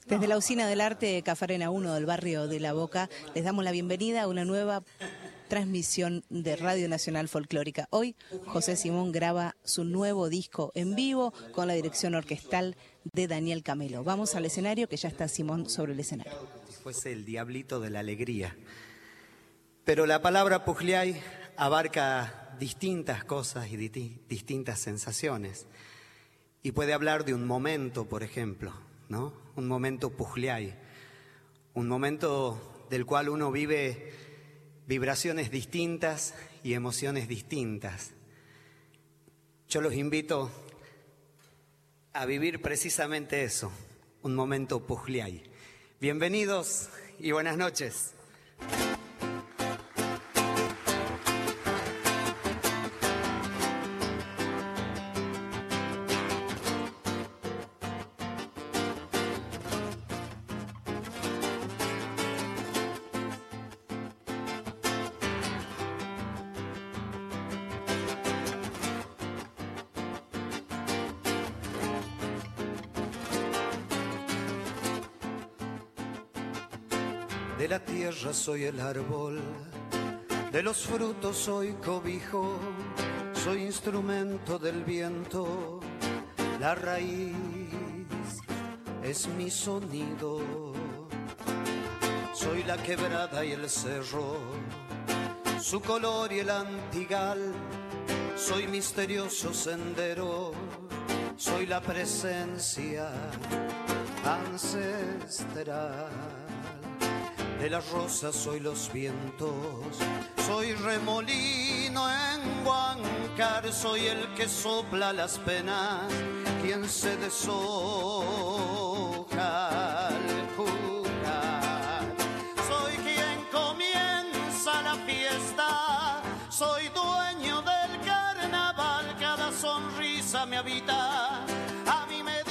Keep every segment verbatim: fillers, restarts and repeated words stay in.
Desde la Usina del Arte Cafarena uno del barrio de La Boca, les damos la bienvenida a una nueva transmisión de Radio Nacional Folclórica. Hoy José Simón graba su nuevo disco en vivo con la dirección orquestal de Daniel Camelo. Vamos al escenario, que ya está Simón sobre el escenario. Si fuese el diablito de la alegría. Pero la palabra Pujliay abarca distintas cosas y di- distintas sensaciones. Y puede hablar de un momento, por ejemplo, ¿no? Un momento Pujliay, un momento del cual uno vive vibraciones distintas y emociones distintas. Yo los invito a vivir precisamente eso, un momento Pujliay. Bienvenidos y buenas noches. De la tierra soy el árbol, de los frutos soy cobijo, soy instrumento del viento, la raíz es mi sonido. Soy la quebrada y el cerro, su color y el antigal, soy misterioso sendero, soy la presencia ancestral. De las rosas soy los vientos, soy remolino en Huáncar, soy el que sopla las penas, quien se deshoja al jugar. Soy quien comienza la fiesta, soy dueño del carnaval, cada sonrisa me habita, a mí me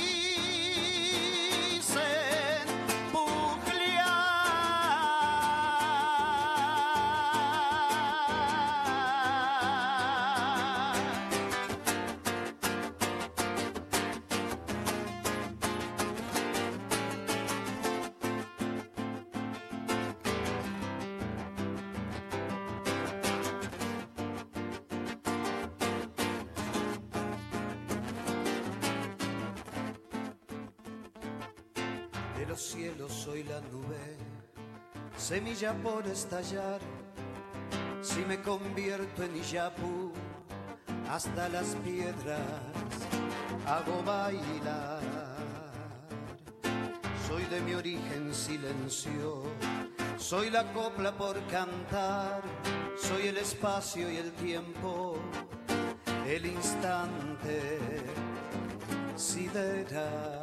cielo soy la nube, semilla por estallar, si me convierto en Iyapu, hasta las piedras hago bailar. Soy de mi origen silencio, soy la copla por cantar, soy el espacio y el tiempo, el instante sideral.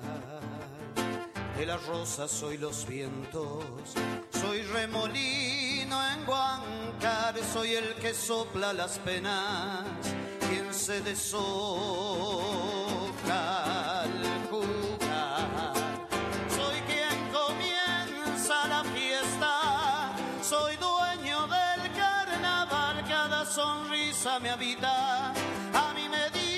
De las rosas soy los vientos, soy remolino en Huáncar, soy el que sopla las penas, quien se deshoja al jugar. Soy quien comienza la fiesta, soy dueño del carnaval, cada sonrisa me habita, a mí me dice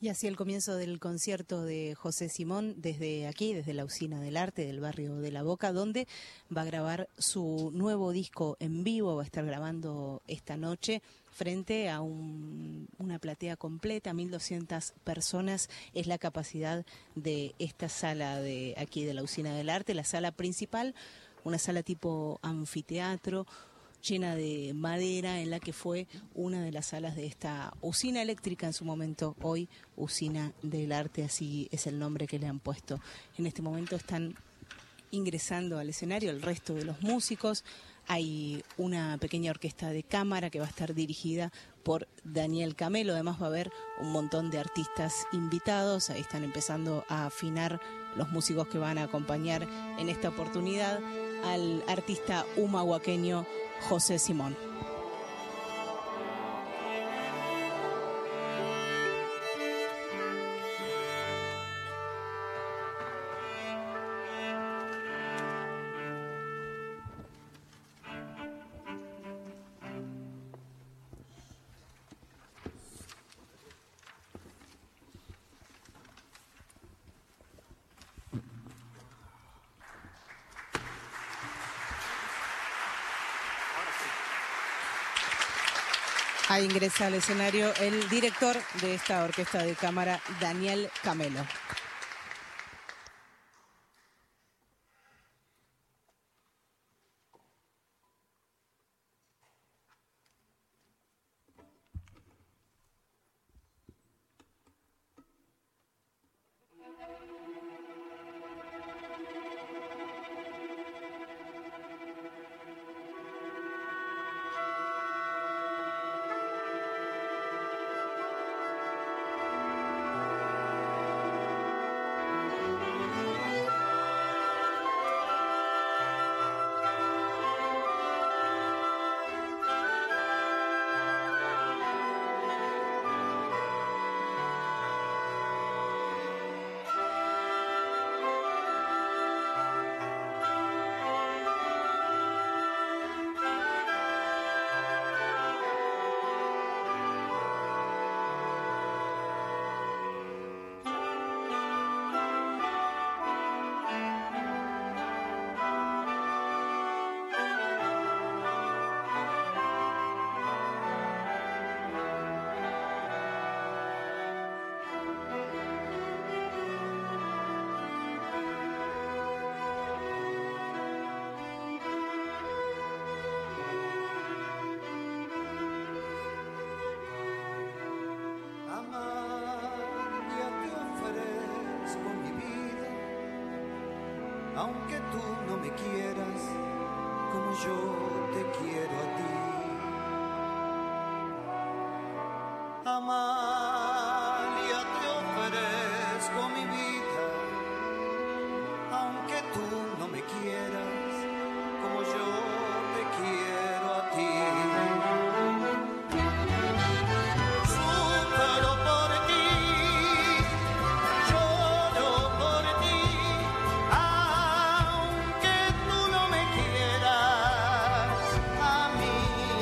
Y así el comienzo del concierto de José Simón desde aquí, desde la Usina del Arte del barrio de La Boca, donde va a grabar su nuevo disco en vivo, va a estar grabando esta noche frente a un, una platea completa, mil doscientas personas es la capacidad de esta sala de aquí de la Usina del Arte, la sala principal, una sala tipo anfiteatro, llena de madera, en la que fue una de las salas de esta usina eléctrica en su momento, hoy Usina del Arte, así es el nombre que le han puesto. En este momento están ingresando al escenario el resto de los músicos, hay una pequeña orquesta de cámara que va a estar dirigida por Daniel Camelo, además va a haber un montón de artistas invitados, ahí están empezando a afinar los músicos que van a acompañar en esta oportunidad al artista humahuaqueño José Simón. Ahí ingresa al escenario el director de esta orquesta de cámara, Daniel Camelo. Aunque tú no me quieras como yo te quiero a ti, Amalia, te ofrezco mi vida. Aunque tú no me quieras como yo te quiero a ti. Sufro por ti, lloro por ti. Aunque tú no me quieras, a mí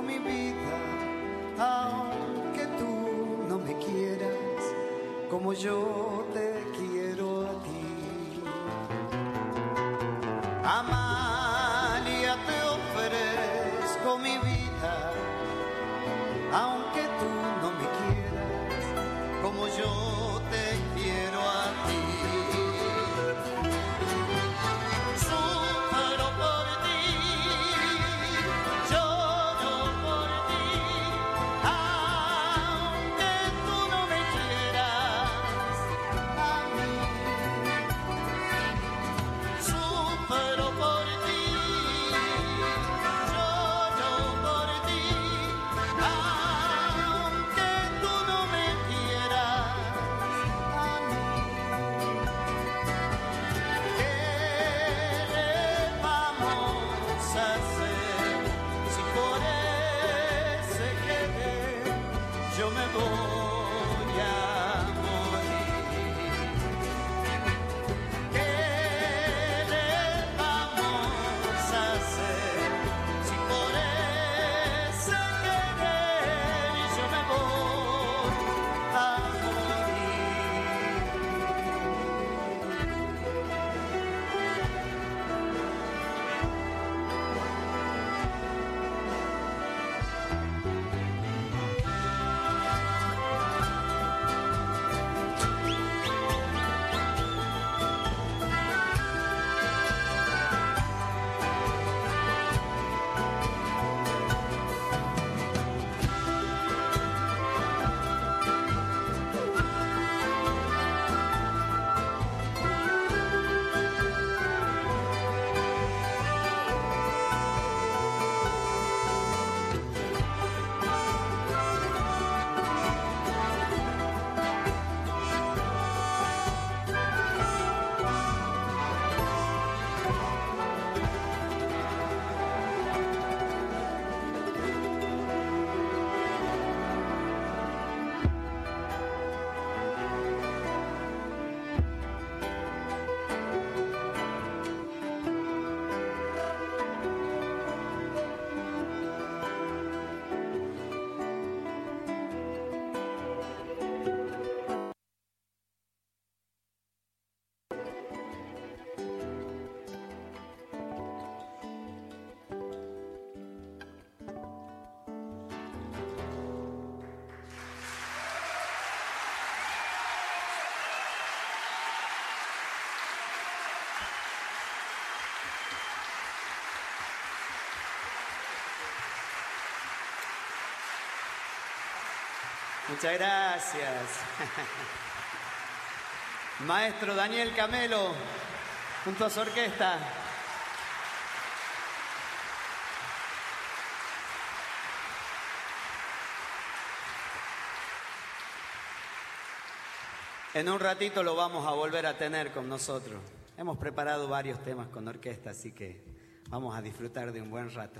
mi vida, aunque tú no me quieras como yo te quiero a ti. Amalia, te ofrezco mi vida, aunque tú no me quieras como yo te quiero a ti. Sufro por ti, lloro por ti, aunque tú no me quieras a mí. Sufro por ti, lloro por ti, aunque tú no me quieras a mí. ¿Qué le vamos a hacer si por ese querer yo me voy a morir? ¿Qué le vamos a hacer si por ese querer yo me voy a Muchas gracias. Maestro Daniel Camelo, junto a su orquesta. En un ratito lo vamos a volver a tener con nosotros. Hemos preparado varios temas con orquesta, así que vamos a disfrutar de un buen rato.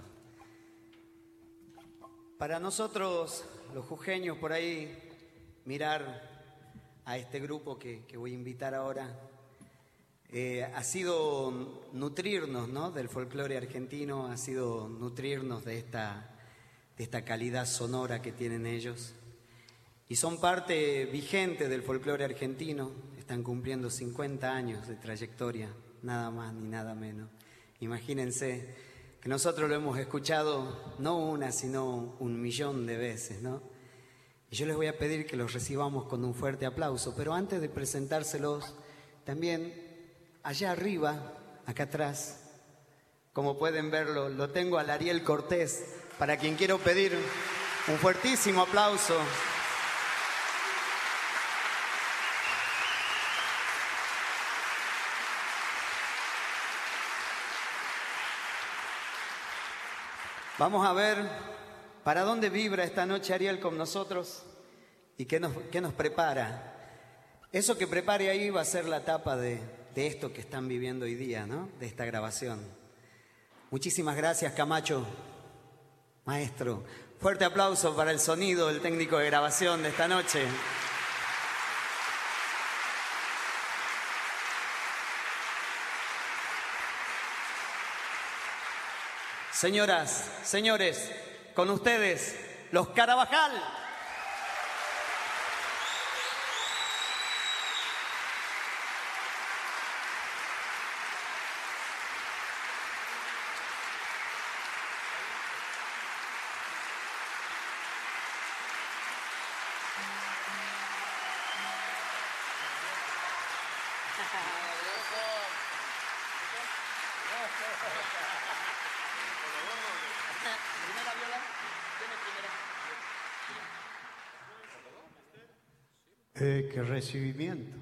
Para nosotros, los jujeños, por ahí, mirar a este grupo que, que voy a invitar ahora, eh, ha sido nutrirnos, ¿no?, del folclore argentino, ha sido nutrirnos de esta, de esta calidad sonora que tienen ellos. Y son parte vigente del folclore argentino, están cumpliendo cincuenta años de trayectoria, nada más ni nada menos. Imagínense que nosotros lo hemos escuchado no una, sino un millón de veces, ¿no? Y yo les voy a pedir que los recibamos con un fuerte aplauso, pero antes de presentárselos, también allá arriba, acá atrás, como pueden verlo, lo tengo al Ariel Cortés, para quien quiero pedir un fuertísimo aplauso. Vamos a ver para dónde vibra esta noche Ariel con nosotros y qué nos, qué nos prepara. Eso que prepare ahí va a ser la tapa de, de esto que están viviendo hoy día, ¿no?, de esta grabación. Muchísimas gracias, Camacho, maestro. Fuerte aplauso para el sonido, el técnico de grabación de esta noche. Señoras, señores, con ustedes, los Carabajal. Eh, qué recibimiento.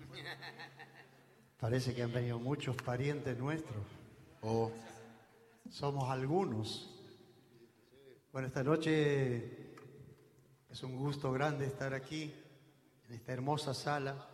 Parece que han venido muchos parientes nuestros. O somos algunos. Bueno, esta noche es un gusto grande estar aquí, en esta hermosa sala.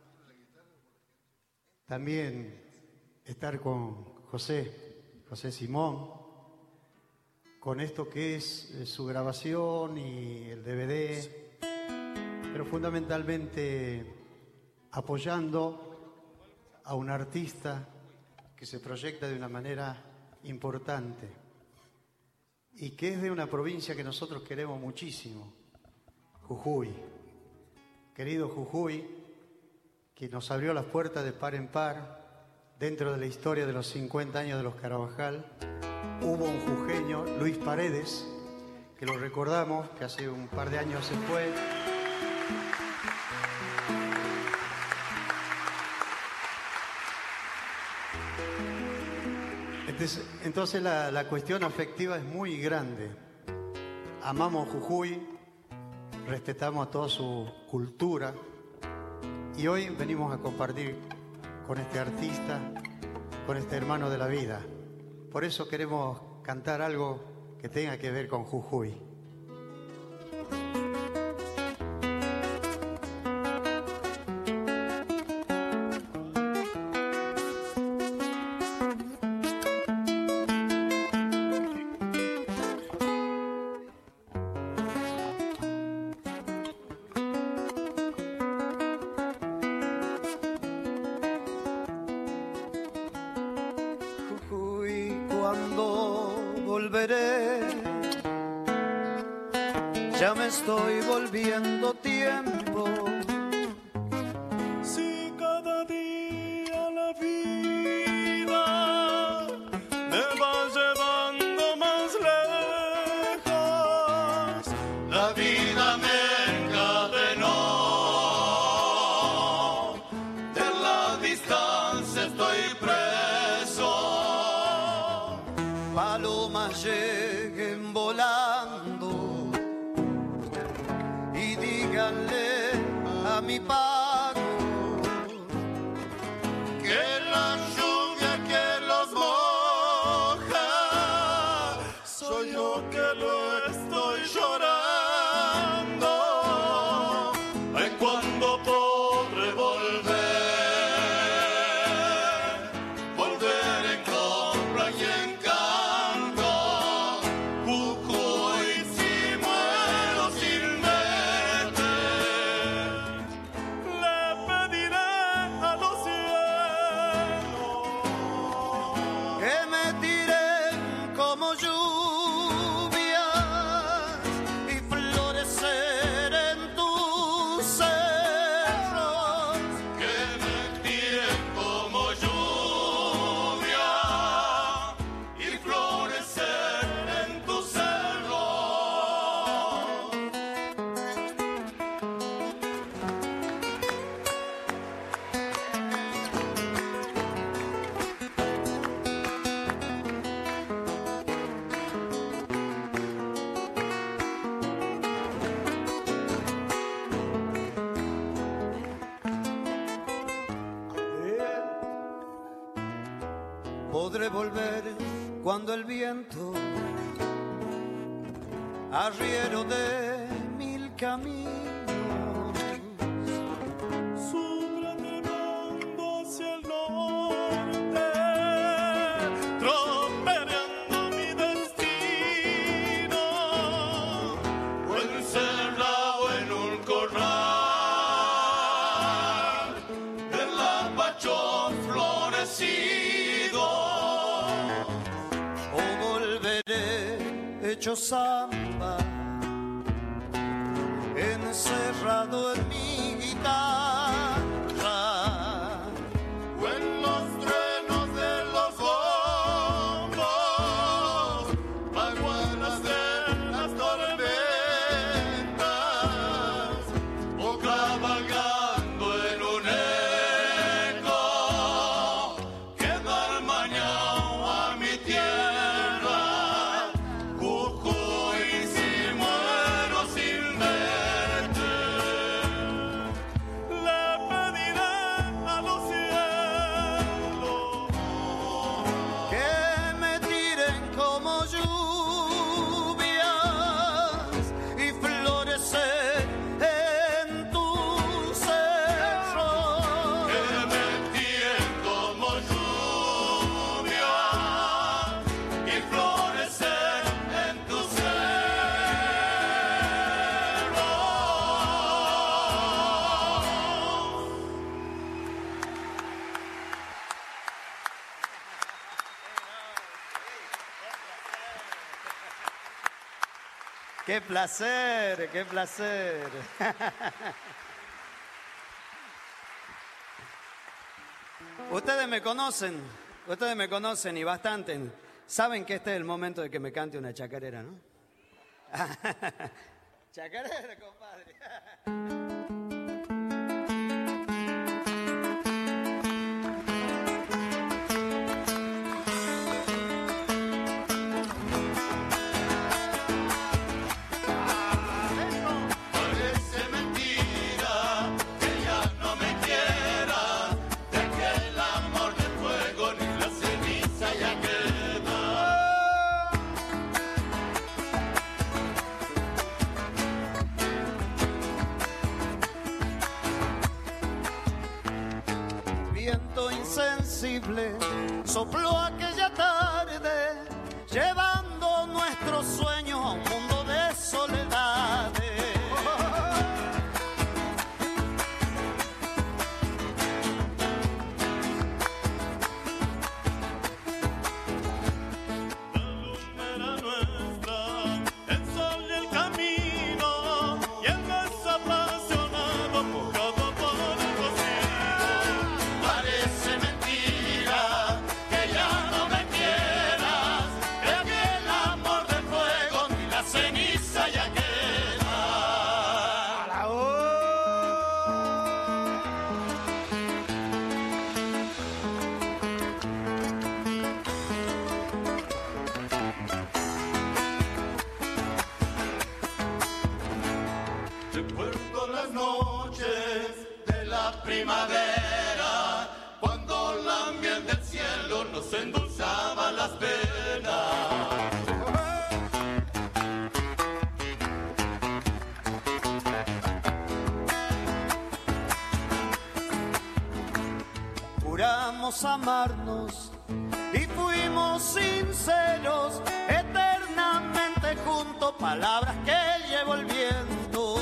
También estar con José, José Simón, con esto que es eh, su grabación y el D V D. Pero fundamentalmente apoyando a un artista que se proyecta de una manera importante y que es de una provincia que nosotros queremos muchísimo, Jujuy. Querido Jujuy, que nos abrió las puertas de par en par dentro de la historia de los cincuenta años de los Carabajal. Hubo un jujeño, Luis Paredes, que lo recordamos, que hace un par de años se fue. Entonces, entonces la, la cuestión afectiva es muy grande. Amamos Jujuy, respetamos a toda su cultura y hoy venimos a compartir con este artista, con este hermano de la vida. Por eso queremos cantar algo que tenga que ver con Jujuy. Ya me estoy volviendo tiempo. Si cada día la vida me va llevando más lejos, la vida me encadenó. De la distancia estoy preso. Palomas lleguen volando. Díganle a mi pago que la lluvia que los moja soy yo que lo estoy llorando. Ay, cuando podré volver, volver en compra y encanto. Jujuy, si muero sin verte, le pediré a los cielos que me tiren como lluvias y florecer en tus cerros. que me tiren como lluvia y florecer en tu cerro. Podré volver cuando el viento, arriero de mil caminos, Sopla nevando hacia el norte, tropeando mi destino, o encerrado en un corral del lapachón florecido. o volveré hecho samba alba, encerrado en mi guitarra, o en los truenos de los bombos, vaguanas de las tormentas, o cabalgando en un eco que da el mañana a mi tierra, Jujuy, si muero sin verte, le pediré a los cielos que me tiren como lluvias y florecer en tu cerro. que me tiren como lluvia y florecer en tu cerro. Qué placer, qué placer. Ustedes me conocen, ustedes me conocen y bastante. Saben que este es el momento de que me cante una chacarera, ¿no? Chacarera, compadre. Parece mentira que ya no me quieras, de que el amor del fuego ni la ceniza ya queda. Viento insensible sopló aquella tarde, llevando nuestros sueños a un mundo de soledades. Era nuestra, el sol y el camino, y el beso apasionado mojado por el rocío. Parece mentira que ya no me quieras, que aquel amor del fuego ni la ceniza ya queda. Recuerdo las noches de la primavera, cuando la miel del cielo nos endulzaba las penas. Juramos amarnos y fuimos sinceros, eternamente juntos, palabras que llevó el viento.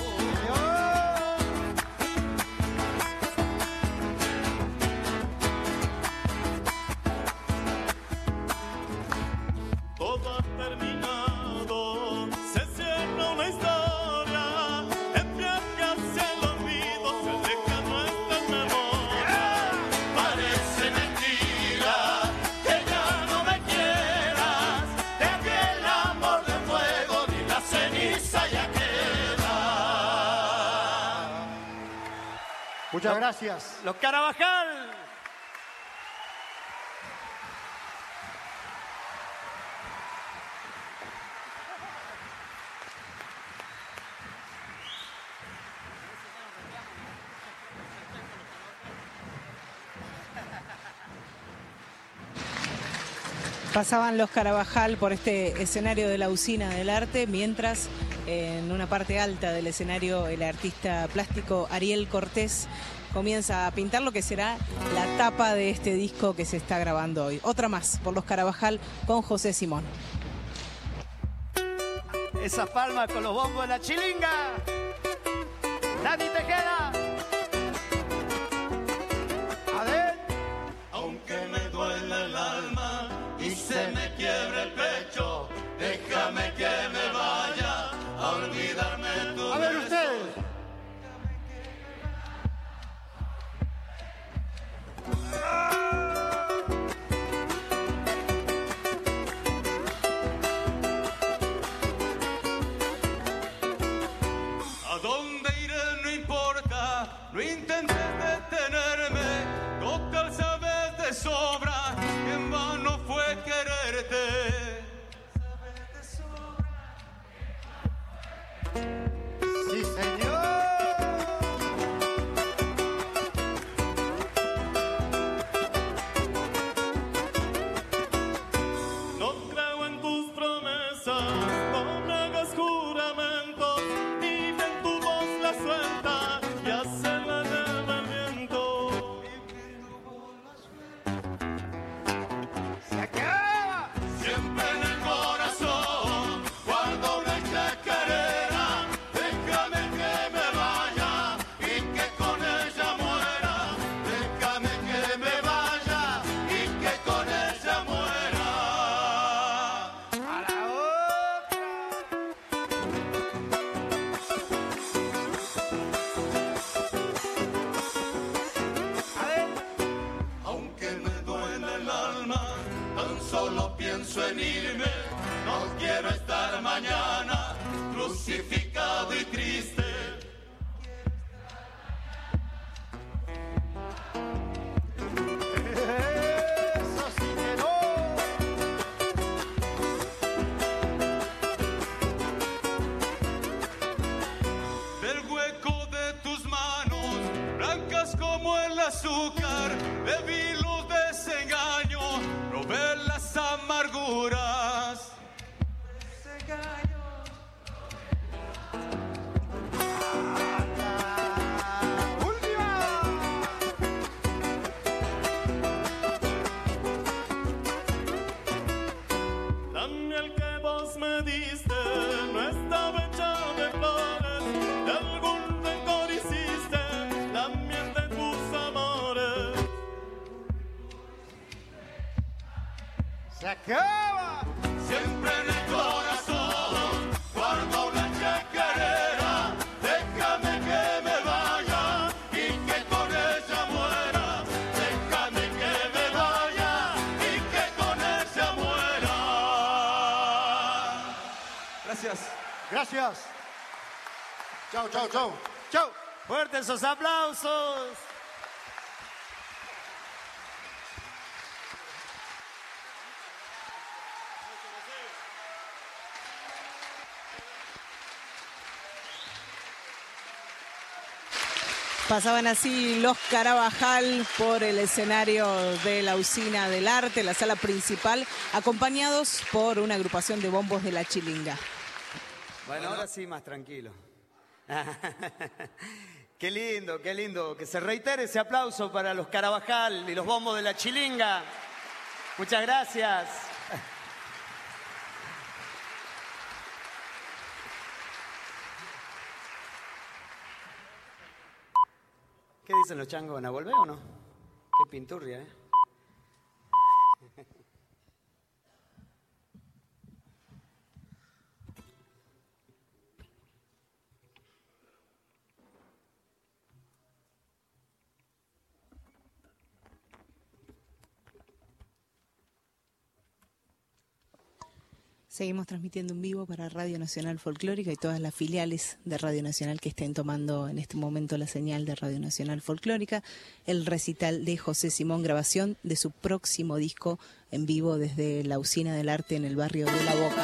Todo ha terminado, se cierra una historia, en viaje hacia el olvido se aleja nuestra memoria. Parece mentira que ya no me quieras, de aquel amor de fuego ni la ceniza ya queda. Muchas gracias. Los Carabajal. Pasaban los Carabajal por este escenario de la Usina del Arte, mientras en una parte alta del escenario el artista plástico Ariel Cortés comienza a pintar lo que será la tapa de este disco que se está grabando hoy. Otra más por los Carabajal con José Simón. Esas palmas con los bombos de la chilinga. Dani Tejeda. A ver. Aunque me duele el alma y se me quiebre el pecho, déjame que me vaya sobra que en vano fue quererte. Sí, señor. No creo en tus promesas, no me hagas juramentos, dime en tu voz la suelta y hacerla llevar el viento. Se acaba. Siempre en el corazón guardo una chacarera, déjame que me vaya y que con ella muera, déjame que me vaya y que con ella muera. A la otra. A ver. Aunque me duele el alma, tan solo pienso en irme. No quiero estar mañana crucificado y triste. Eso sí que no. Del hueco de tus manos, blancas como el azúcar, bebí los desengaños, probé las amarguras. Última. La miel que vos me diste no estaba hecha de flores, de algún rencor hiciste la miel de tus amores. Se acaba. Siempre en el corazón guardo una chacarera, déjame que me vaya y que con ella muera, déjame que me vaya y que con ella muera. Gracias. Gracias. Chao, chao, chao. Chao. Fuertes esos aplausos. Pasaban así los Carabajal por el escenario de la Usina del Arte, la sala principal, acompañados por una agrupación de bombos de la Chilinga. Bueno, ahora sí, más tranquilo. Qué lindo, qué lindo. Que se reitere ese aplauso para los Carabajal y los bombos de la Chilinga. Muchas gracias. ¿Qué dicen los changos? ¿Van a volver o no? Qué pinturria, ¿eh? Seguimos transmitiendo en vivo para Radio Nacional Folclórica y todas las filiales de Radio Nacional que estén tomando en este momento la señal de Radio Nacional Folclórica. El recital de José Simón, grabación de su próximo disco en vivo desde la Usina del Arte en el barrio de La Boca.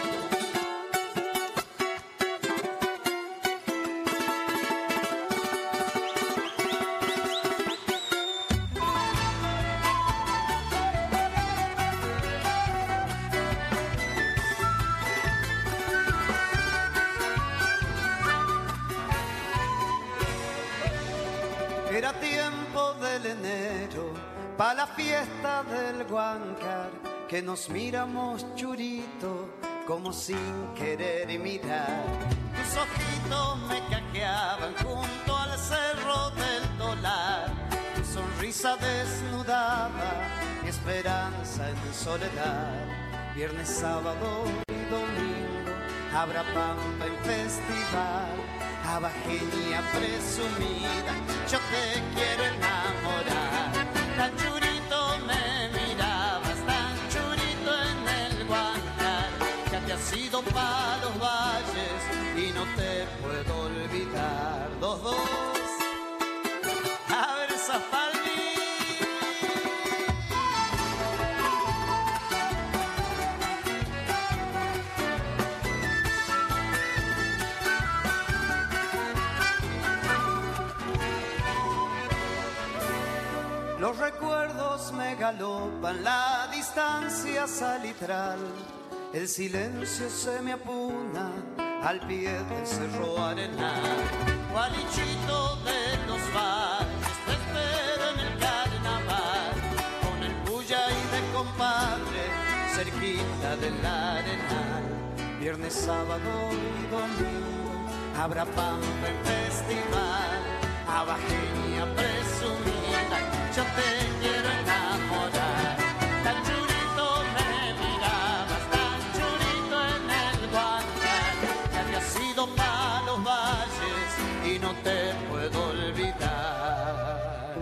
Era tiempo del enero, pa' la fiesta del Huáncar, que nos miramos churito, como sin querer mirar. Tus ojitos me cajeaban junto al cerro del Tolar, tu sonrisa desnudaba mi esperanza en soledad. Viernes, sábado y domingo, habrá pampa en festival. Abajeña presumida, yo te quiero enamorar. Tan churito me mirabas, tan churito en el Huáncar. Ya te has ido pa' los valles y no te puedo olvidar. Dos, dos, a ver esas palmitas. Los recuerdos me galopan, la distancia salitral. El silencio se me apuna al pie del cerro Arenal. Gualichito de los valles, te espero en el carnaval, con el bulla y de compadre, cerquita del Arenal. Viernes, sábado y domingo, habrá pampa en festival, abajeña presumida, yo te quiero enamorar. Tan churito me mirabas, tan churito en el Guantar, que habías ido pa' los valles y no te puedo olvidar.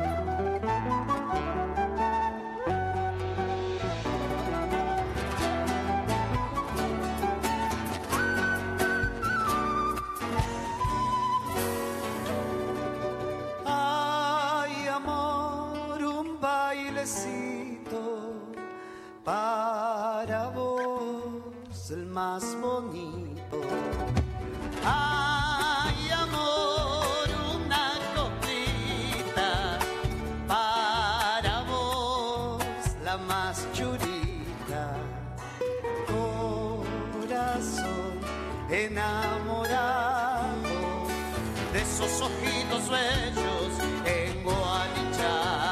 Para vos el más bonito. Ay, amor, una copita para vos la más churita. Corazón enamorado de esos ojitos bellos engualichados.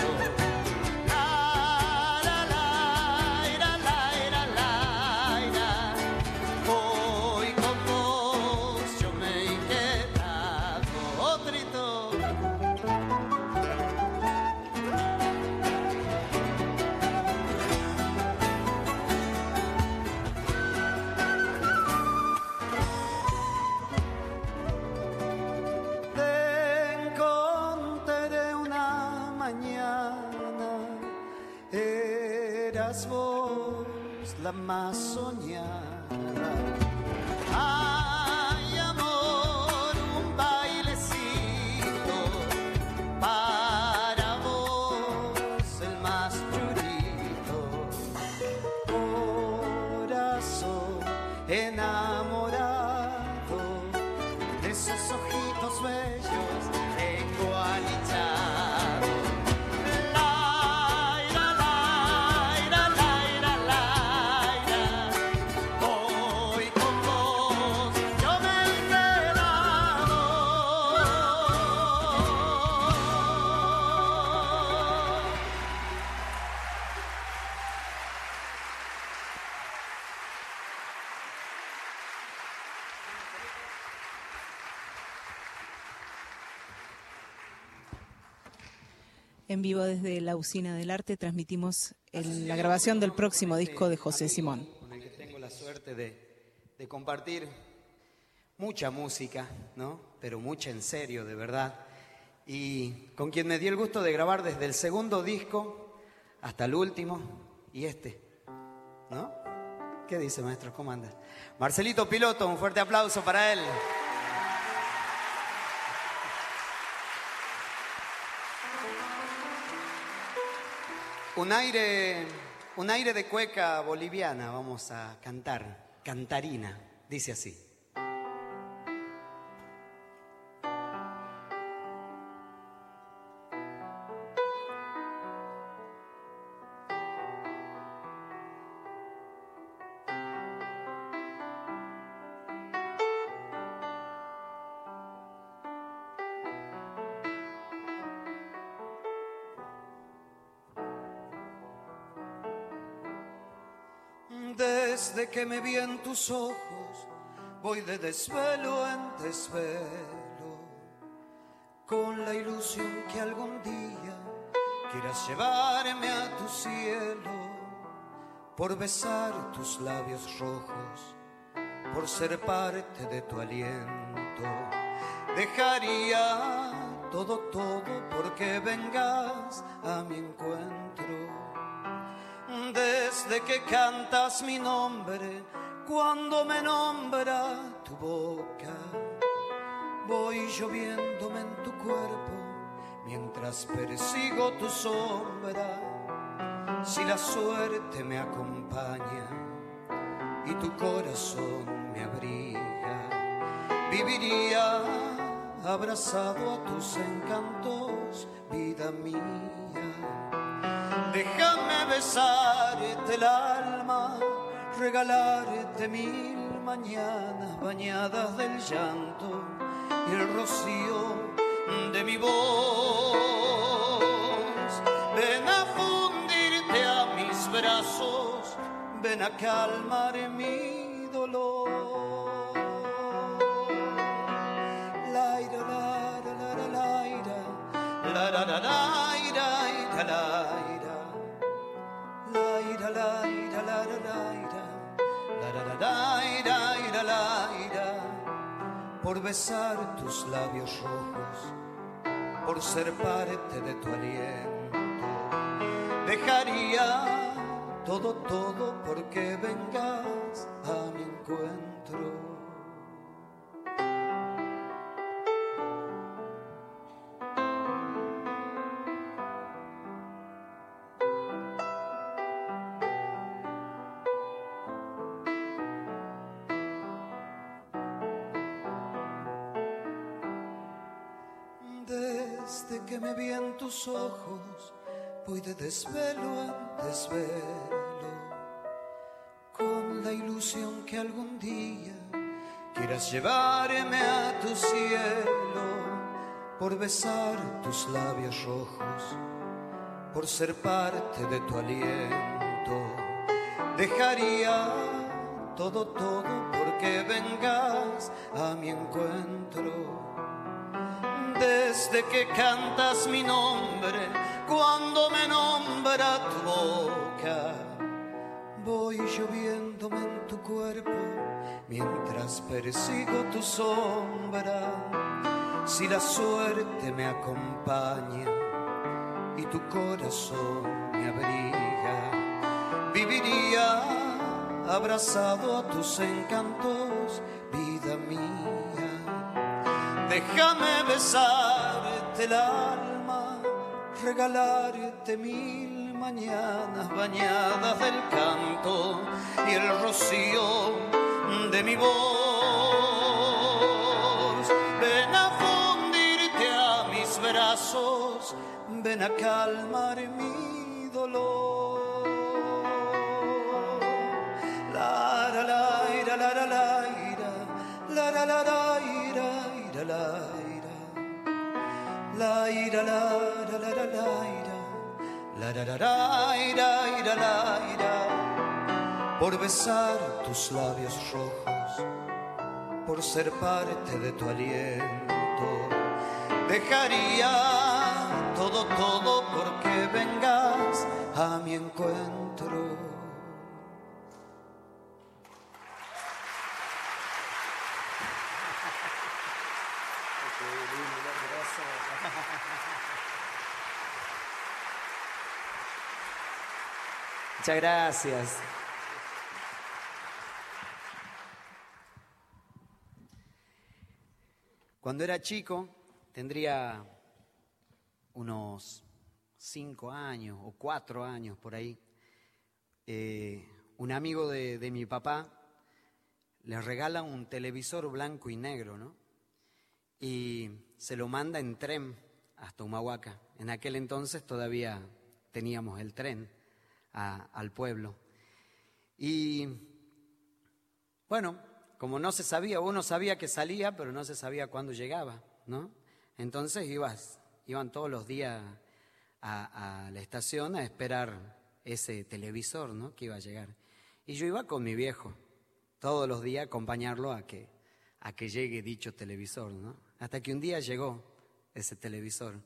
La más soñada. Ay, amor, un bailecito para vos, el más churito. Corazón enamorado de esos ojitos bellos engualichados. En vivo desde la Usina del Arte transmitimos el, la grabación del próximo disco de José Simón. Con el que tengo la suerte de, de compartir mucha música, ¿no? Pero mucha en serio, de verdad. Y con quien me di el gusto de grabar desde el segundo disco hasta el último y este, ¿no? ¿Qué dice, maestro? ¿Cómo anda? Marcelito Piloto, un fuerte aplauso para él. Un aire, un aire de cueca boliviana vamos a cantar, cantarina, dice así. Desde que me vi en tus ojos, voy de desvelo en desvelo, con la ilusión que algún día quieras llevarme a tu cielo, por besar tus labios rojos, por ser parte de tu aliento. Dejaría todo, todo, porque vengas a mi encuentro. Desde que cantas mi nombre, cuando me nombra tu boca, voy lloviéndome en tu cuerpo, mientras persigo tu sombra. Si la suerte me acompaña y tu corazón me abriga, viviría abrazado a tus encantos, vida mía. Déjame besarte el alma, regalarte mil mañanas bañadas del llanto y el rocío de mi voz. Ven a fundirte a mis brazos, ven a calmar mi dolor. Laira, lara, lara, laira, lara, lara, laira, laira, laira, laira, lara, laira, lara, laira, laira, laira, por besar tus labios rojos, por ser parte de tu aliento, dejaría todo, todo porque vengas a mi encuentro. Desde que me vi en tus ojos, voy de desvelo en desvelo, con la ilusión que algún día quieras llevarme a tu cielo, por besar tus labios rojos, por ser parte de tu aliento, dejaría todo, todo porque vengas a mi encuentro. Desde que cantas mi nombre, cuando me nombra tu boca, voy lloviéndome en tu cuerpo mientras persigo tu sombra. Si la suerte me acompaña y tu corazón me abriga, viviría abrazado a tus encantos, vida mía. Déjame besarte el alma, regalarte mil mañanas bañadas del canto y el rocío de mi voz. Ven a fundirte a mis brazos, ven a calmar mi dolor. La la la ira, la la la ira, la la la la ira, ira la ira, la ira la la la la ira, la la la la ira, ira la ira, por besar tus labios rojos, por ser parte de tu aliento, dejaría todo, todo porque vengas a mi encuentro. Muchas gracias. Cuando era chico, tendría unos cinco años o cuatro años por ahí, eh, un amigo de, de mi papá le regala un televisor blanco y negro, ¿no? Y se lo manda en tren hasta Humahuaca. En aquel entonces todavía teníamos el tren a, al pueblo. Y bueno, como no se sabía, uno sabía que salía, pero no se sabía cuándo llegaba, ¿no? Entonces ibas, iban todos los días a, a la estación a esperar ese televisor, ¿no?, que iba a llegar. Y yo iba con mi viejo todos los días a acompañarlo a que, a que llegue dicho televisor, ¿no? Hasta que un día llegó ese televisor.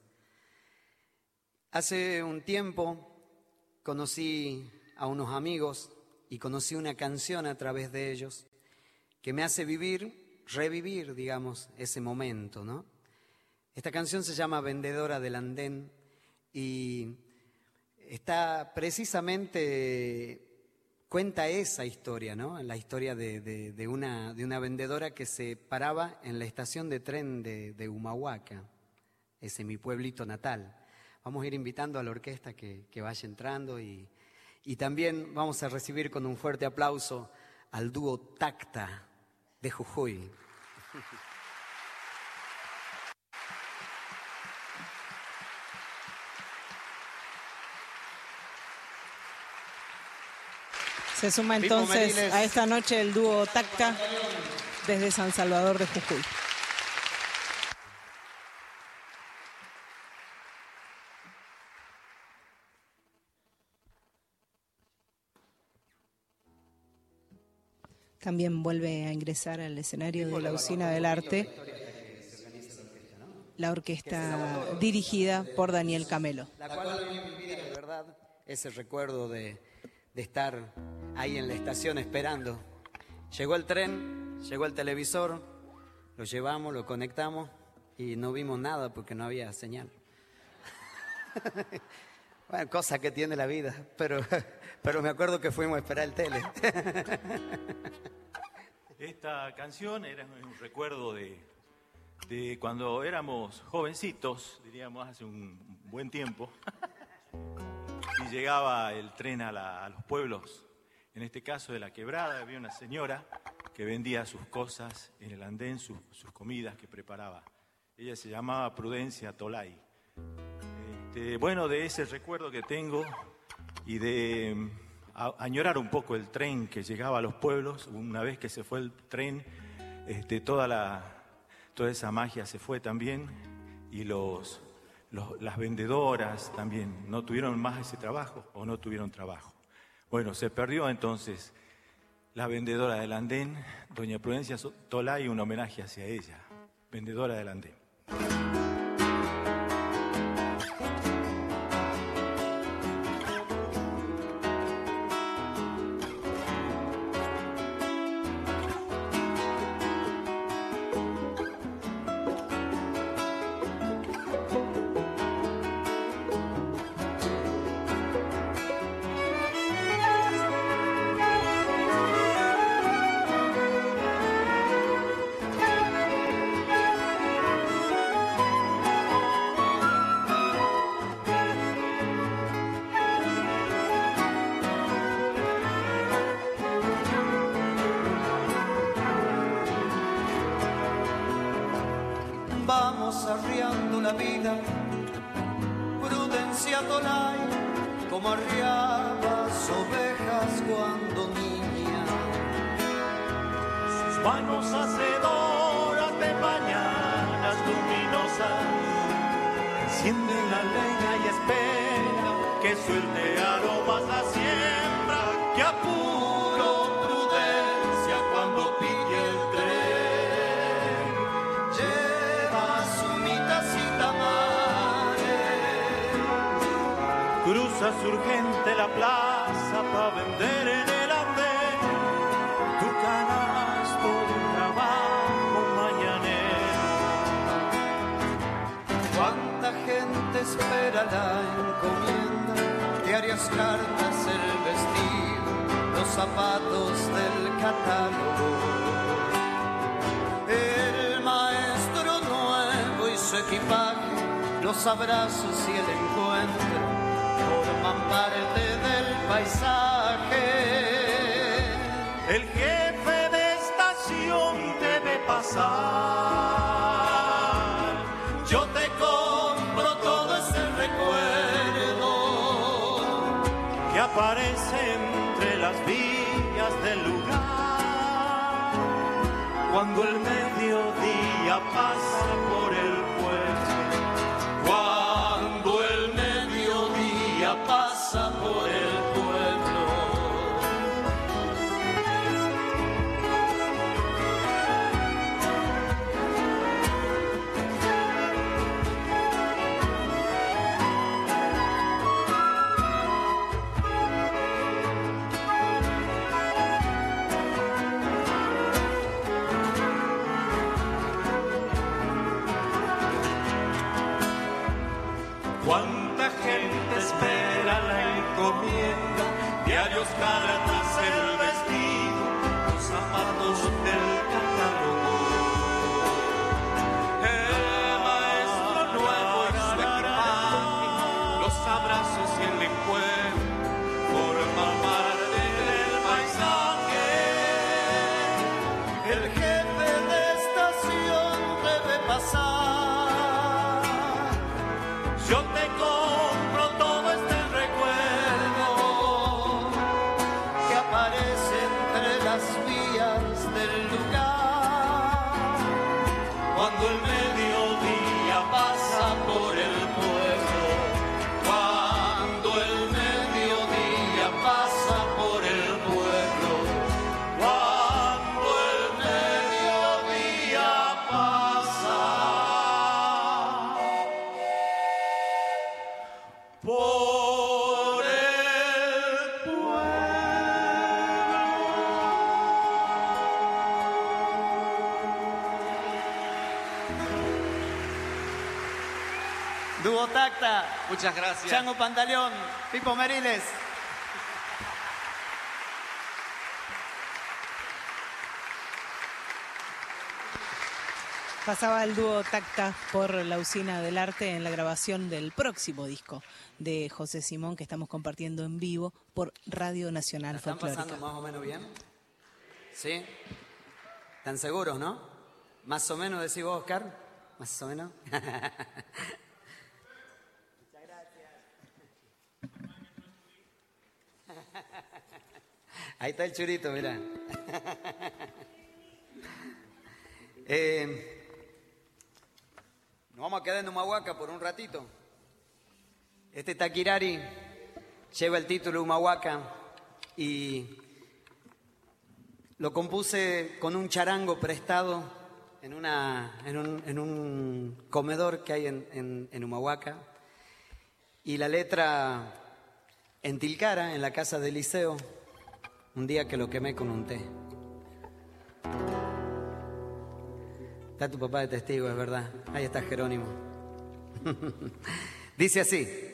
Hace un tiempo conocí a unos amigos y conocí una canción a través de ellos que me hace vivir, revivir, digamos, ese momento, ¿no? Esta canción se llama Vendedora del Andén y está precisamente, cuenta esa historia, ¿no? La historia de, de, de, una, de una vendedora que se paraba en la estación de tren de, de Humahuaca, ese mi pueblito natal. Vamos a ir invitando a la orquesta que, que vaya entrando y, y también vamos a recibir con un fuerte aplauso al dúo Tacta de Jujuy. Se suma Pipo entonces Meriles. a esta noche el dúo Tacta desde San Salvador de Jujuy. También vuelve a ingresar al escenario de la Usina del Arte la orquesta dirigida por Daniel Camelo. La cual hoy me impide, de verdad, ese recuerdo de, de estar ahí en la estación esperando. Llegó el tren, llegó el televisor, lo llevamos, lo conectamos y no vimos nada porque no había señal. Bueno, cosa que tiene la vida, pero, pero me acuerdo que fuimos a esperar el tele. Esta canción era un recuerdo de, de cuando éramos jovencitos, diríamos hace un buen tiempo, y llegaba el tren a, la, a los pueblos, en este caso de La Quebrada. Había una señora que vendía sus cosas en el andén, sus, sus comidas que preparaba. Ella se llamaba Prudencia Tolay. Este, bueno, de ese recuerdo que tengo y de a, añorar un poco el tren que llegaba a los pueblos. Una vez que se fue el tren, este, toda, la, toda esa magia se fue también, y los, los, las vendedoras también no tuvieron más ese trabajo o no tuvieron trabajo. Bueno, se perdió entonces la vendedora del andén, doña Prudencia Tolay, un homenaje hacia ella, vendedora del andén. Vamos arriando la vida, Prudencia Tolay, como arriabas ovejas cuando niña. Sus manos hacedoras de mañanas luminosas encienden la leña y espera que suelte aromas la siembra, que apuro Prudencia cuando pille el tren. Lleva su mitacita mare, Cruzas urgente la plaza para vender en el andén tu canasto de un trabajo mañanero. cuánta gente espera la encomienda, diarias cartas, el vestido, los zapatos del catálogo. El maestro nuevo y su equipaje, los abrazos y el encuentro forman parte del paisaje. El jefe de estación debe pasar. Yo te compro todo ese recuerdo Que aparece entre las vías del lugar cuando el mediodía pasa por el pueblo. cuando el mediodía pasa por el pueblo. Cuánta gente espera la encomienda, diarios, cartas, el vestido, los zapatos del catálogo. El maestro nuevo y su equipaje, los abrazos y el encuentro forman parte del paisaje. El jefe de estación debe pasar. Yo te compro todo este recuerdo que aparece Cuando el mediodía pasa por el pueblo, cuando el mediodía pasa por el pueblo, cuando el mediodía pasa por el Dúo Tacta, Muchas gracias. Chango Pantaleón, Pipo Meriles. Pasaba el dúo Tacta por la Usina del Arte en la grabación del próximo disco de José Simón que estamos compartiendo en vivo por Radio Nacional ¿La están Folclórica. pasando más o menos bien? ¿Sí? ¿Están seguros, no? ¿Más o menos decís vos, Oscar? ¿Más o menos? Ahí está el churito, mirá. eh, nos vamos a quedar en Humahuaca por un ratito. Este Taquirari lleva el título Humahuaca y lo compuse con un charango prestado en, una, en, un, en un comedor que hay en, en, en Humahuaca. Y la letra en Tilcara, en la casa del liceo, un día que lo quemé con un té. Está tu papá de testigo, es verdad. Ahí está Jerónimo. Dice así.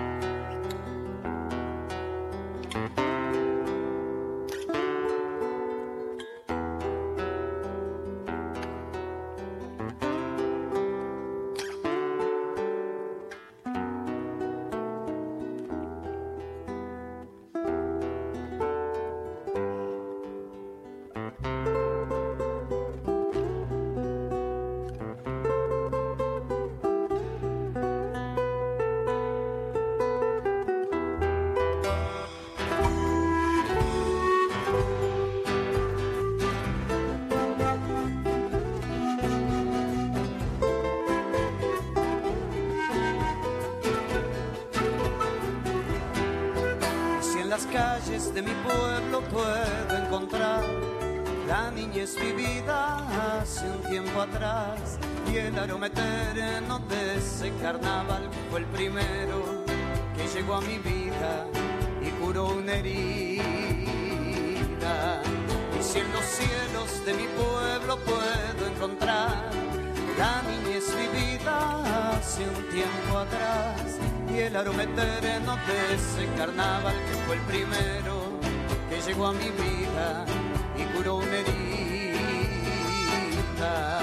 Calles de mi pueblo puedo encontrar la niñez vivida hace un tiempo atrás y el aroma eterno de ese carnaval que fue el primero que llegó a mi vida y curó una herida. Y si en los cielos de mi pueblo puedo encontrar la niñez vivida hace un tiempo atrás y el aroma eterno de ese carnaval que fue el primero que llegó a mi vida y curó una herida.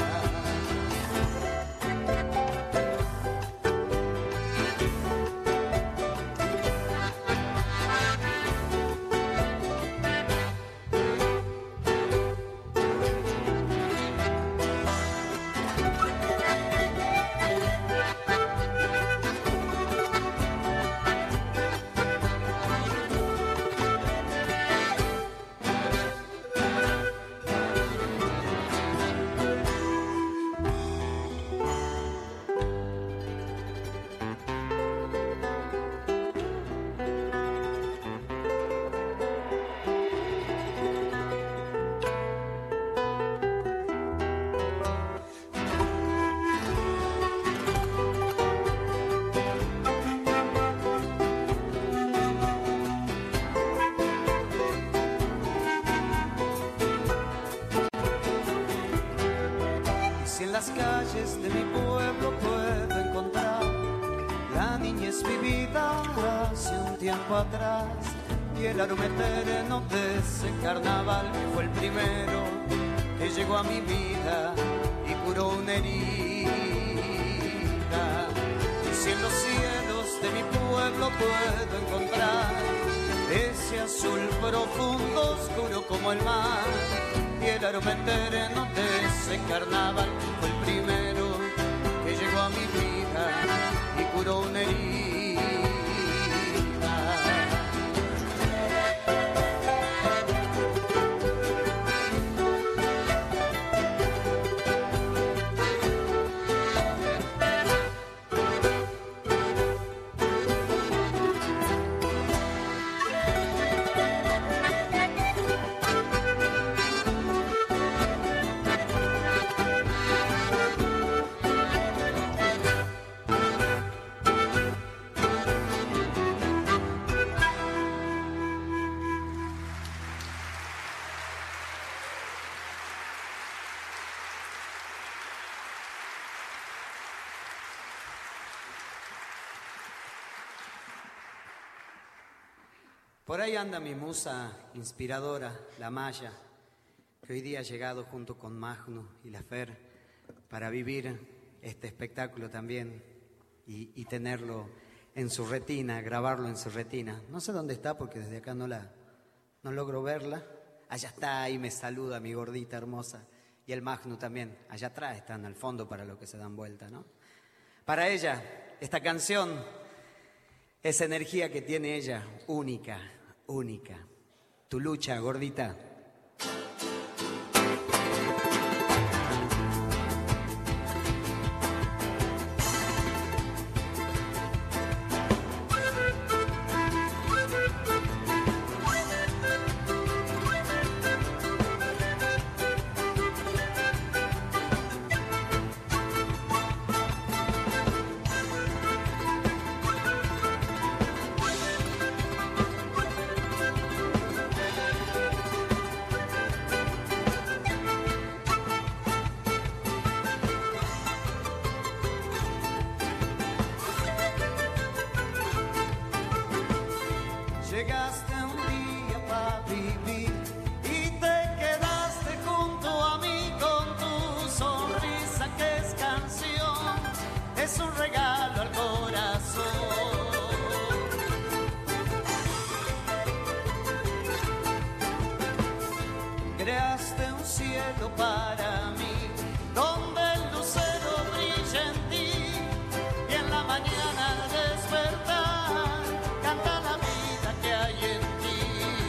Las calles de mi pueblo puedo encontrar la niñez vivida hace un tiempo atrás y el aroma eterno de ese carnaval que fue el primero que llegó a mi vida y curó una herida. Y si en los cielos de mi pueblo puedo encontrar ese azul profundo, oscuro como el mar, y el aroma eterno de ese carnaval fue el primero que llegó a mi vida y curó una herida. Por ahí anda mi musa inspiradora, la Maya, que hoy día ha llegado junto con Magno y la Fer para vivir este espectáculo también y, y tenerlo en su retina, grabarlo en su retina. No sé dónde está porque desde acá no la no logro verla. Allá está, ahí me saluda mi gordita hermosa. Y el Magno también, allá atrás están al fondo para los que se dan vuelta, ¿no? Para ella, esta canción, esa energía que tiene ella, única, única. Tu lucha, gordita. Llegaste un día para vivir y te quedaste junto a mí con tu sonrisa que es canción, es un regalo al corazón. Creaste un cielo para mí donde el lucero brilla en ti y en la mañana al despertar canta la vida que hay en ti.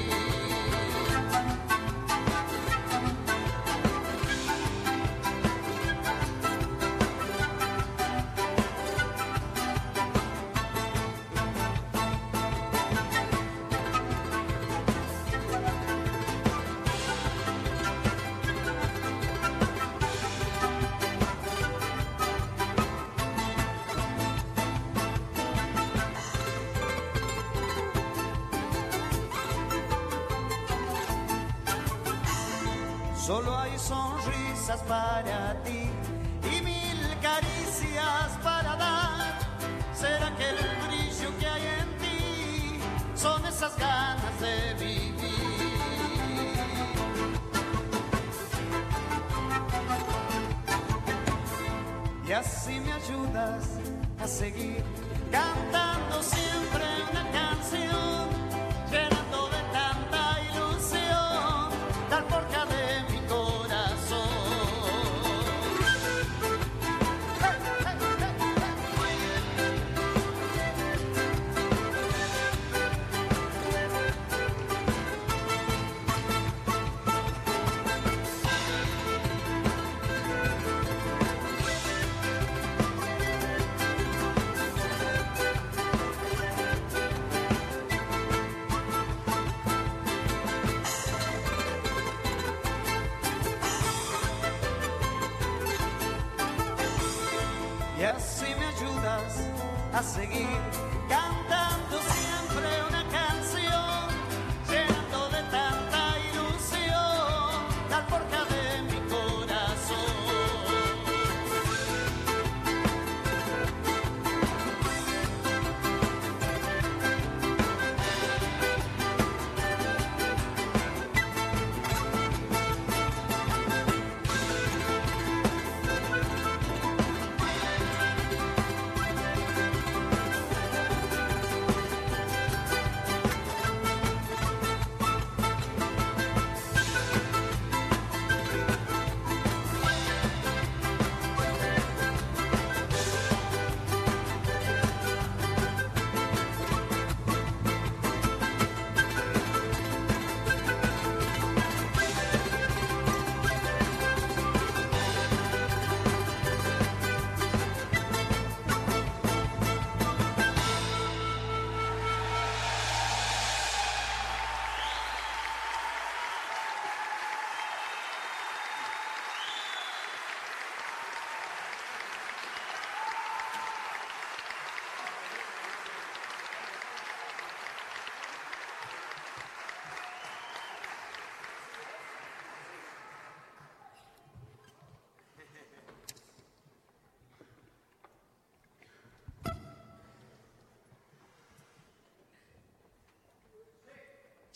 Solo hay sonrisas para ti y mil caricias para dar. ¿Será que el brillo que hay en ti son esas ganas de vivir? Y así me ayudas a seguir cantando siempre una canción, llenando de tanta ilusión la alforja de mi corazón. Y así me ayudas a seguir cantando siempre una canción, llenando de tanta ilusión la alforja de mi corazón.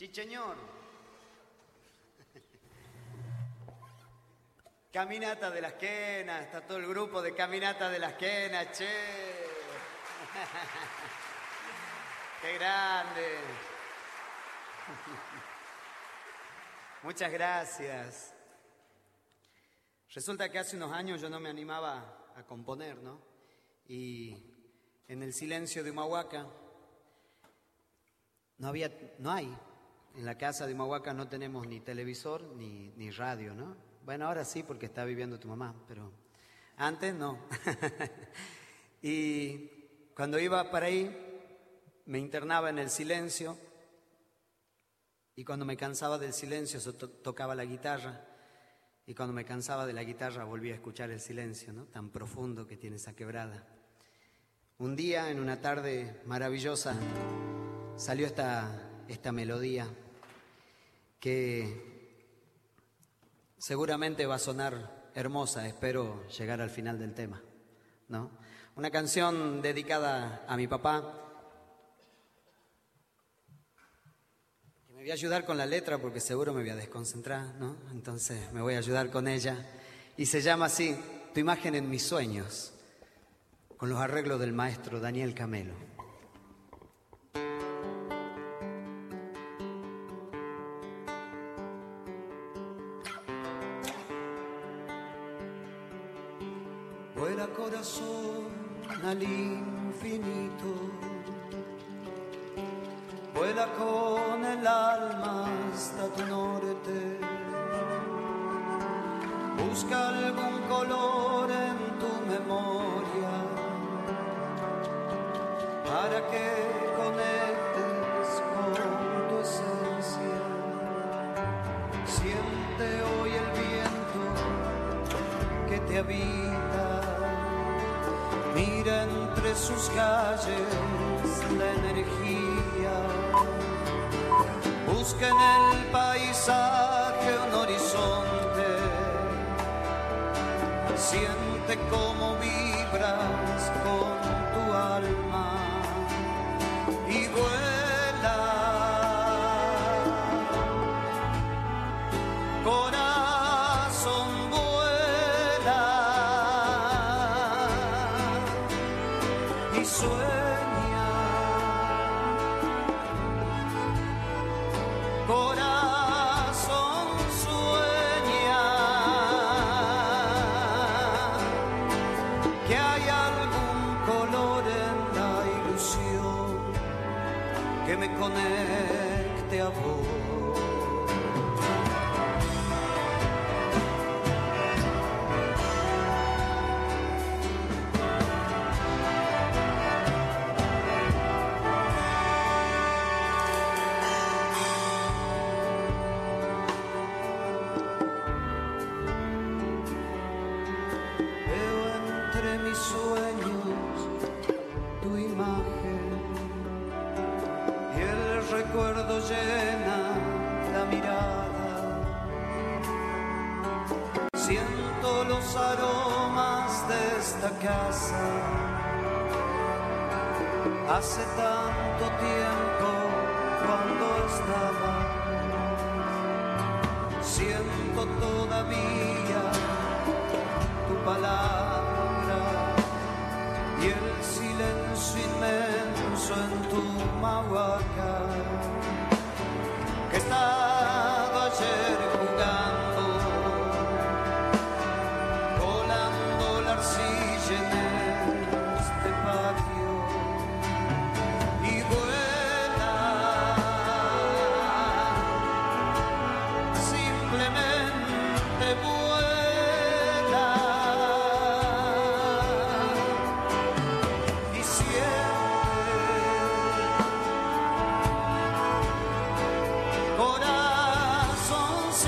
Chicheñor. Caminata de las Quenas, está todo el grupo de Caminata de las Quenas, che. ¡Qué grande! Muchas gracias. Resulta que hace unos años yo no me animaba a componer, ¿no? Y en el silencio de Humahuaca, no había, no hay, en la casa de Humahuaca no tenemos ni televisor ni, ni radio, ¿no? Bueno, ahora sí porque está viviendo tu mamá, pero antes no. Y cuando iba para ahí, me internaba en el silencio y cuando me cansaba del silencio to- tocaba la guitarra y cuando me cansaba de la guitarra volvía a escuchar el silencio, ¿no? Tan profundo que tiene esa quebrada. Un día, en una tarde maravillosa, salió esta, esta melodía que seguramente va a sonar hermosa, espero llegar al final del tema, ¿no? Una canción dedicada a mi papá, que me voy a ayudar con la letra porque seguro me voy a desconcentrar, ¿no? Entonces me voy a ayudar con ella. Y se llama así, Tu imagen en mis sueños, con los arreglos del maestro Daniel Camelo. Vuela corazón al infinito, vuela con el alma hasta tu norte, busca algún color en tu memoria para que conectes con tu esencia. Siente hoy el viento que te habita, mira entre sus calles la energía, busca en el paisaje un horizonte, siente cómo vibras con tu alma y vuela, corazón vuela y sueña, corazón sueña que hay algún color en la ilusión que me conecte a vos. Llena la mirada, siento los aromas de esta casa, hace tanto tiempo cuando estaba, siento todavía tu palabra y el silencio inmenso en tu Humahuaca. Que he estado ayer jugando, volando la arcilla en este patio y vuela, simplemente vuela y siente corazón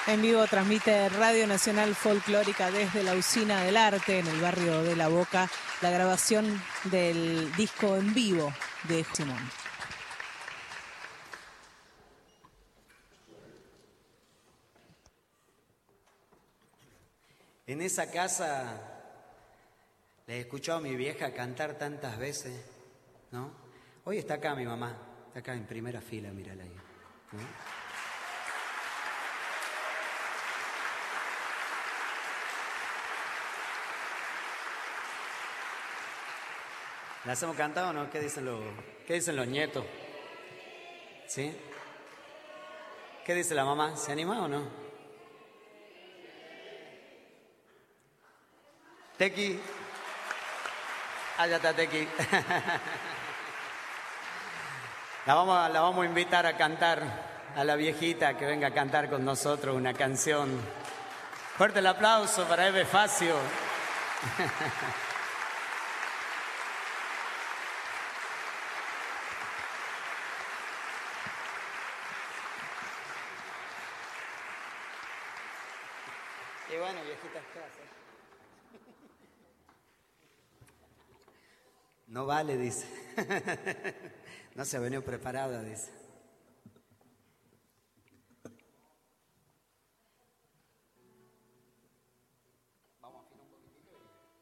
En vivo transmite Radio Nacional Folclórica desde la Usina del Arte, en el barrio de La Boca, la grabación del disco en vivo de Simón. En esa casa le he escuchado a mi vieja cantar tantas veces, ¿no? Hoy está acá mi mamá, está acá en primera fila, mírala ahí, ¿no? ¿Las hemos cantado o no? ¿Qué dicen los, qué dicen los nietos? ¿Sí? ¿Qué dice la mamá? ¿Se anima o no? Tequi. Allá está Tequi. La vamos, a, la vamos a invitar a cantar a la viejita que venga a cantar con nosotros una canción. Fuerte el aplauso para Eve Facio. Y bueno, viejitas, ¿qué hacer? No vale, dice. No se ha venido preparada, dice. Vamos a afinar un poquitito.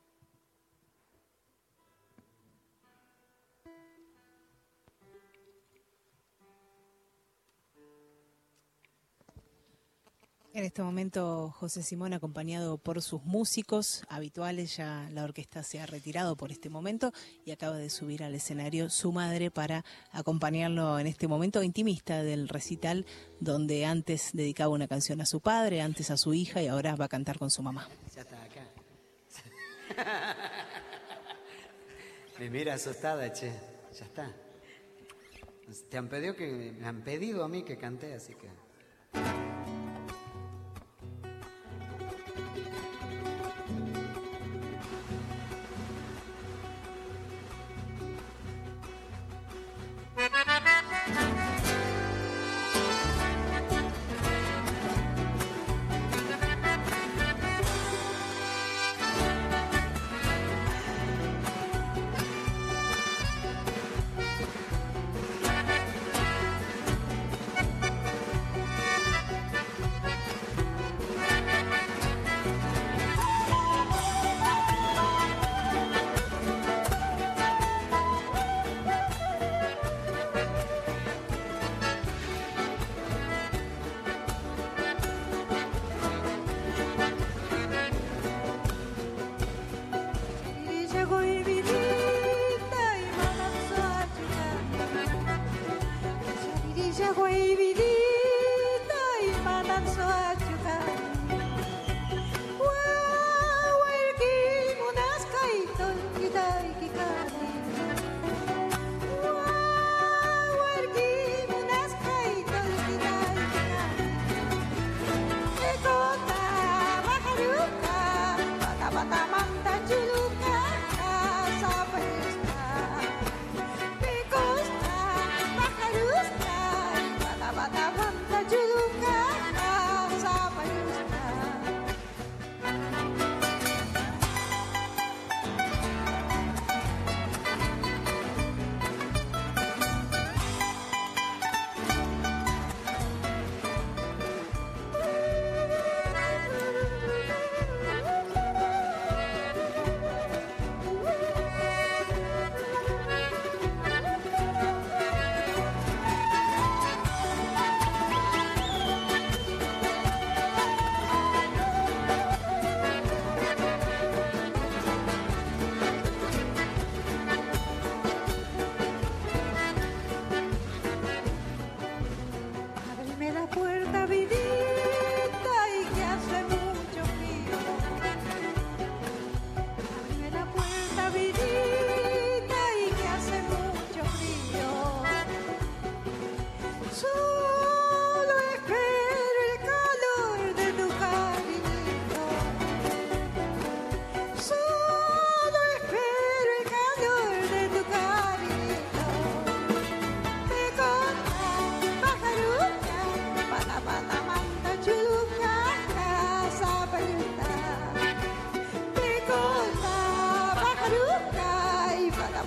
En este momento José Simón, acompañado por sus músicos habituales, ya la orquesta se ha retirado por este momento y acaba de subir al escenario su madre para acompañarlo en este momento intimista del recital, donde antes dedicaba una canción a su padre, antes a su hija y ahora va a cantar con su mamá. Ya está acá. Me mira asustada, che. Ya está. Te han pedido que, me han pedido a mí que cante, así que...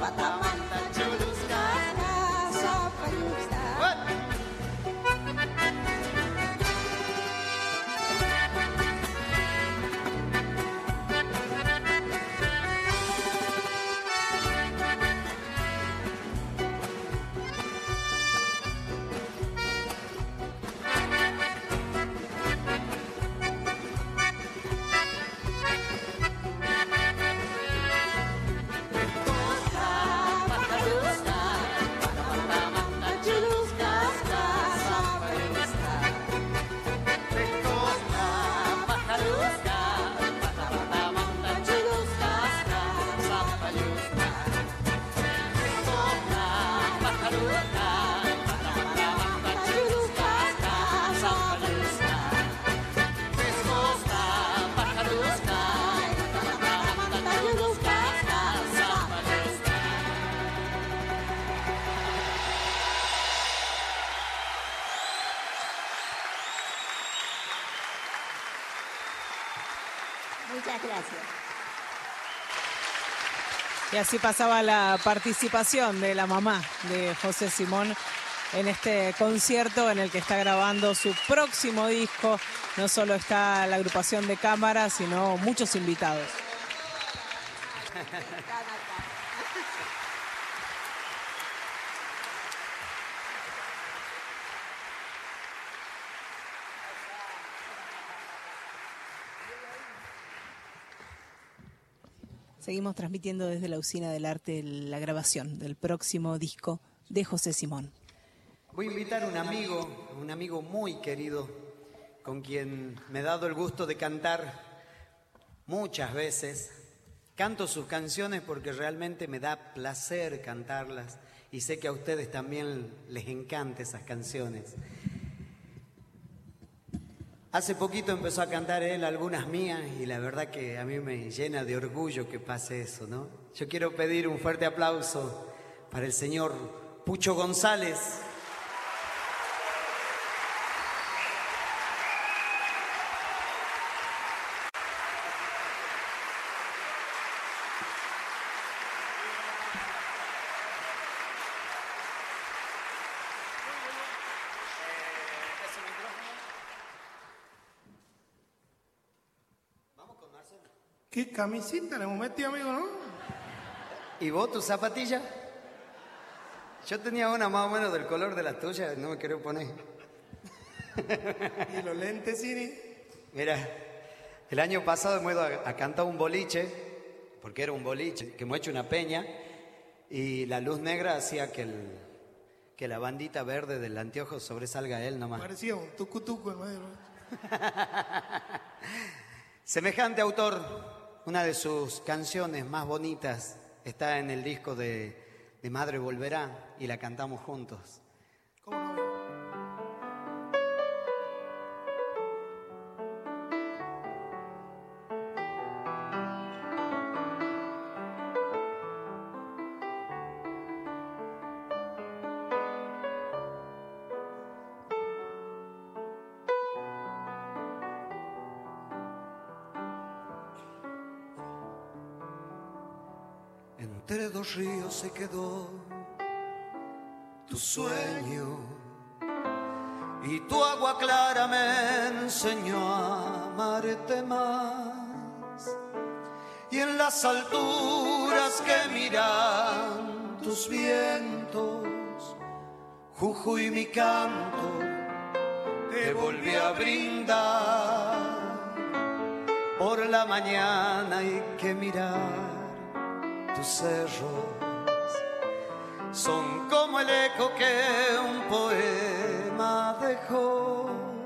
Muchas gracias. Y así pasaba la participación de la mamá de José Simón en este concierto en el que está grabando su próximo disco. No solo está la agrupación de cámara, sino muchos invitados. Seguimos transmitiendo desde la Usina del Arte la grabación del próximo disco de José Simón. Voy a invitar a un amigo, un amigo muy querido, con quien me he dado el gusto de cantar muchas veces. Canto sus canciones porque realmente me da placer cantarlas y sé que a ustedes también les encantan esas canciones. Hace poquito empezó a cantar él algunas mías y la verdad que a mí me llena de orgullo que pase eso, ¿no? Yo quiero pedir un fuerte aplauso para el señor Pucho González. ¿Qué camisita le hemos metido, amigo, no? ¿Y vos, tu zapatilla? Yo tenía una más o menos del color de las tuyas, no me quiero poner. ¿Y los lentes, Siri? Mira, el año pasado hemos ido a, a cantar un boliche, porque era un boliche, que hemos hecho una peña, y la luz negra hacía que, el, que la bandita verde del anteojo sobresalga él nomás. Parecía un tucu-tucu en medio. Semejante autor. Una de sus canciones más bonitas está en el disco de, de Madre Volverá y la cantamos juntos. ¿Cómo no? Entre dos ríos se quedó tu sueño y tu agua clara me enseñó a amarte más. Y en las alturas que miran tus vientos, Jujuy mi canto te volví a brindar. Por la mañana hay que mirar tus cerros, son como el eco que un poema dejó.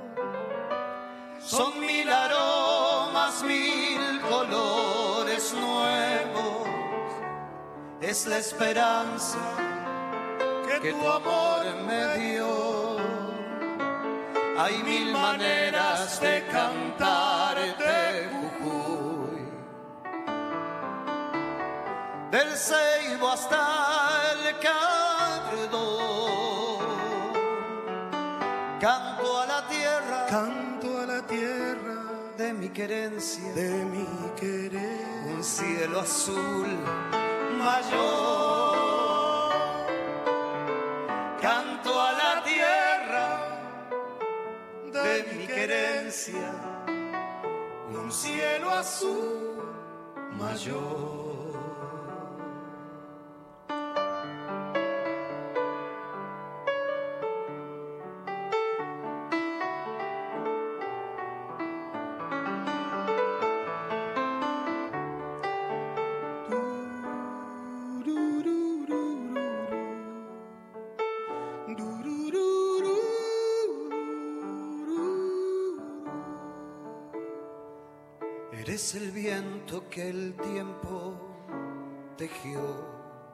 Son mil aromas, mil colores nuevos. Es la esperanza que tu amor me dio. Hay mil maneras de cantarte, Jujuy. Del Ceibo hasta el Cardo, canto a la tierra, Canto a la tierra de mi querencia, de mi querer. un cielo azul mayor. querencia, un cielo azul mayor. Eres el viento que el tiempo tejió,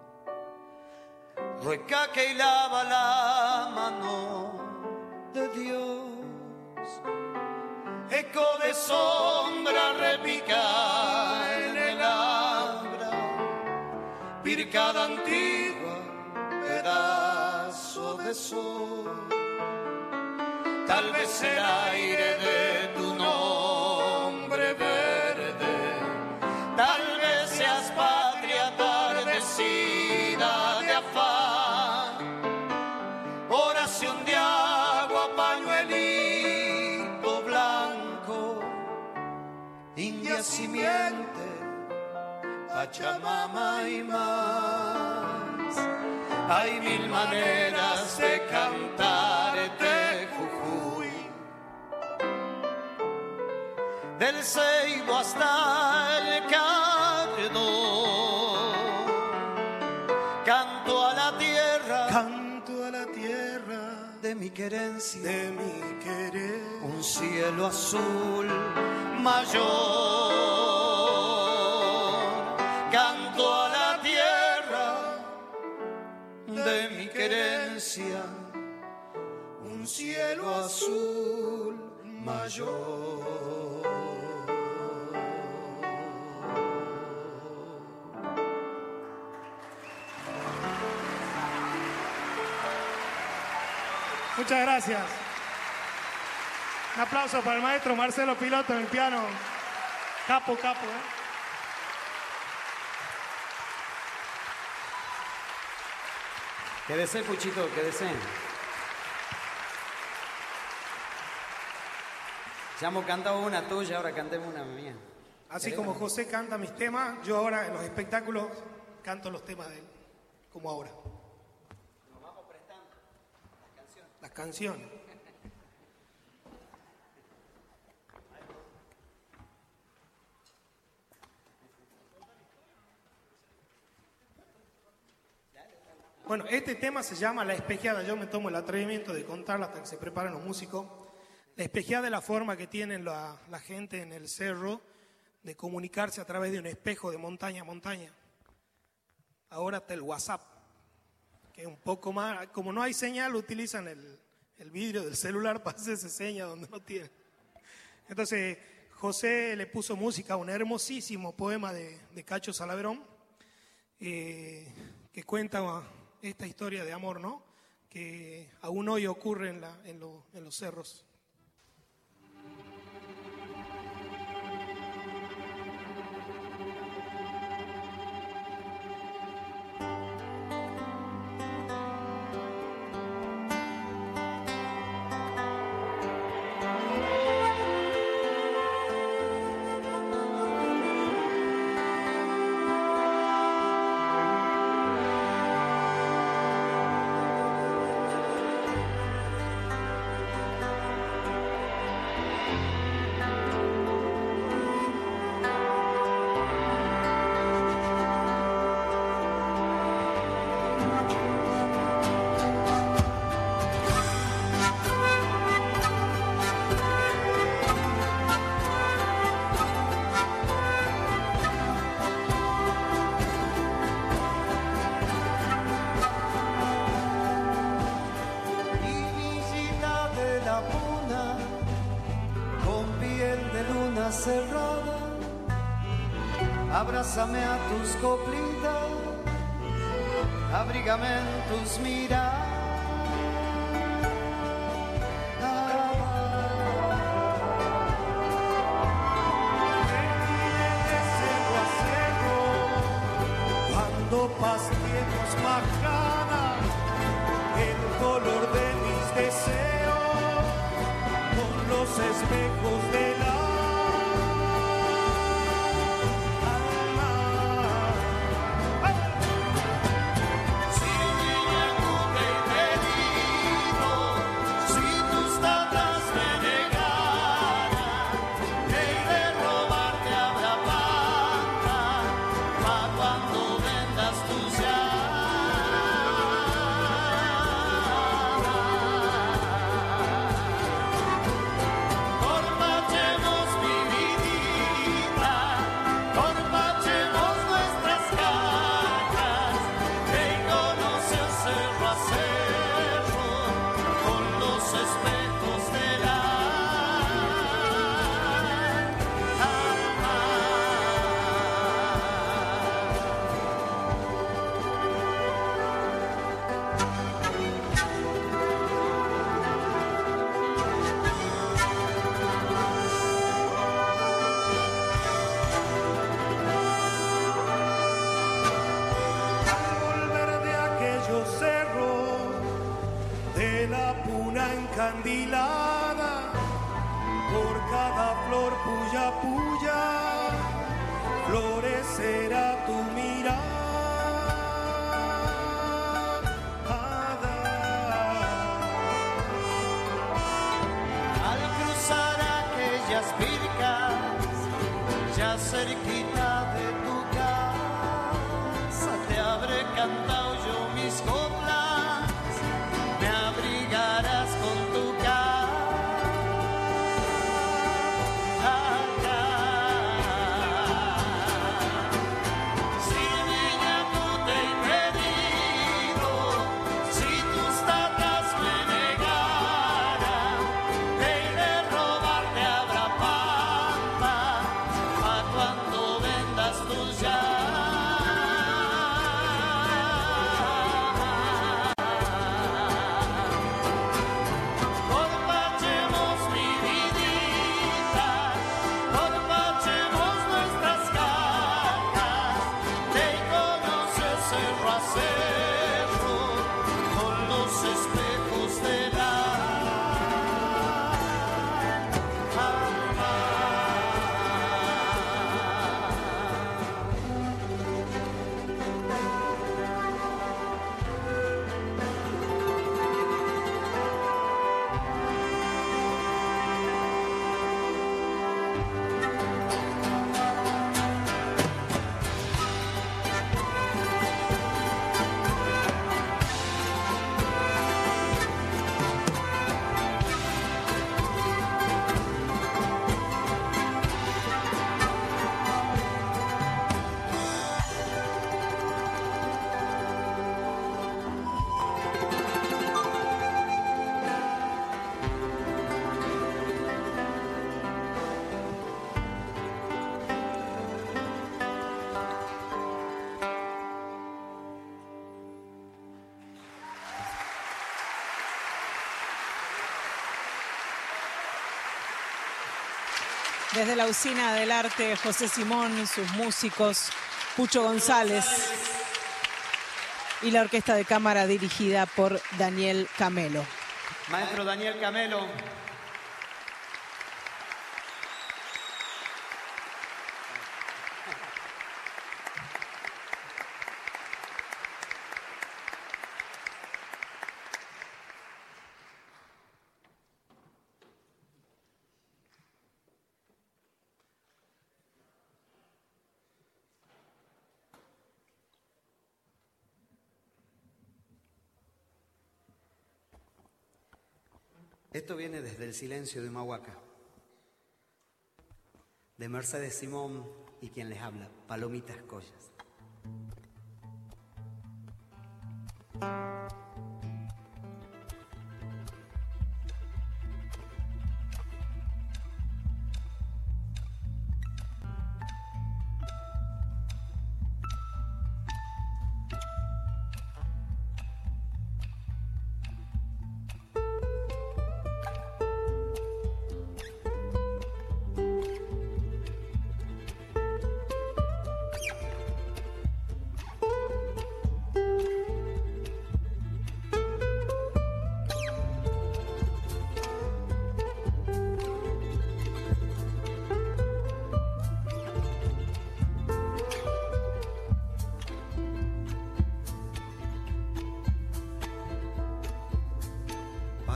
rueca que hilaba la mano de Dios, eco de sombra repica en el abra, pircada antigua, pedazo de sol, tal vez el aire de tu nombre verde, tal vez seas patria atardecida de afán, oración de agua, pañuelito blanco, india simiente, Pachamama y más. Hay mil maneras de cantarte, Jujuy, del Ceibo hasta el Cardo. Canto a la tierra, Canto a la tierra de mi querencia, de mi querer. un cielo azul mayor. Canto a la tierra de mi querencia, un cielo azul mayor. Muchas gracias. Un aplauso para el maestro Marcelo Piloto en el piano. Capo, capo, ¿eh? Quédese, Puchito, quédese. Ya hemos cantado una tuya, ahora cantemos una mía. Así como José canta mis temas, yo ahora en los espectáculos canto los temas de él, como ahora. Nos vamos prestando las canciones. Las canciones. Bueno, este tema se llama La Espejeada. Yo me tomo el atrevimiento de contarlo hasta que se preparan los músicos. La espejeada es la forma que tienen la, la gente en el cerro de comunicarse a través de un espejo de montaña a montaña. Ahora está el WhatsApp, que es un poco más, como no hay señal, utilizan el, el vidrio del celular para hacerse señas donde no tiene. Entonces, José le puso música a un hermosísimo poema de, de Cacho Salaverón, eh, que cuenta esta historia de amor, ¿no? Que aún hoy ocurre en, la, en, lo, en los cerros. Cerrada, abrázame a tus coplitas, abrígame en tus miradas. Cuando pastiemos majada, el color de mis deseos, con los espejos de la encandilada por cada flor puya puya florecerá tu mirada. Al cruzar aquellas bircas ya cerquita de tu casa te habré cantado yo mis coplas, me abrigarás con tu cara. Si niña tú te he pedido, si tus tatas me negaran, te iré a robar de Abrapampa, pa' cuando vendas tus llaves. Desde la Usina del Arte, José Simón, sus músicos, Pucho González y la orquesta de cámara dirigida por Daniel Camelo. Maestro Daniel Camelo. Esto viene desde el silencio de Humahuaca, de Mercedes Simón y quien les habla, Palomitas Collas.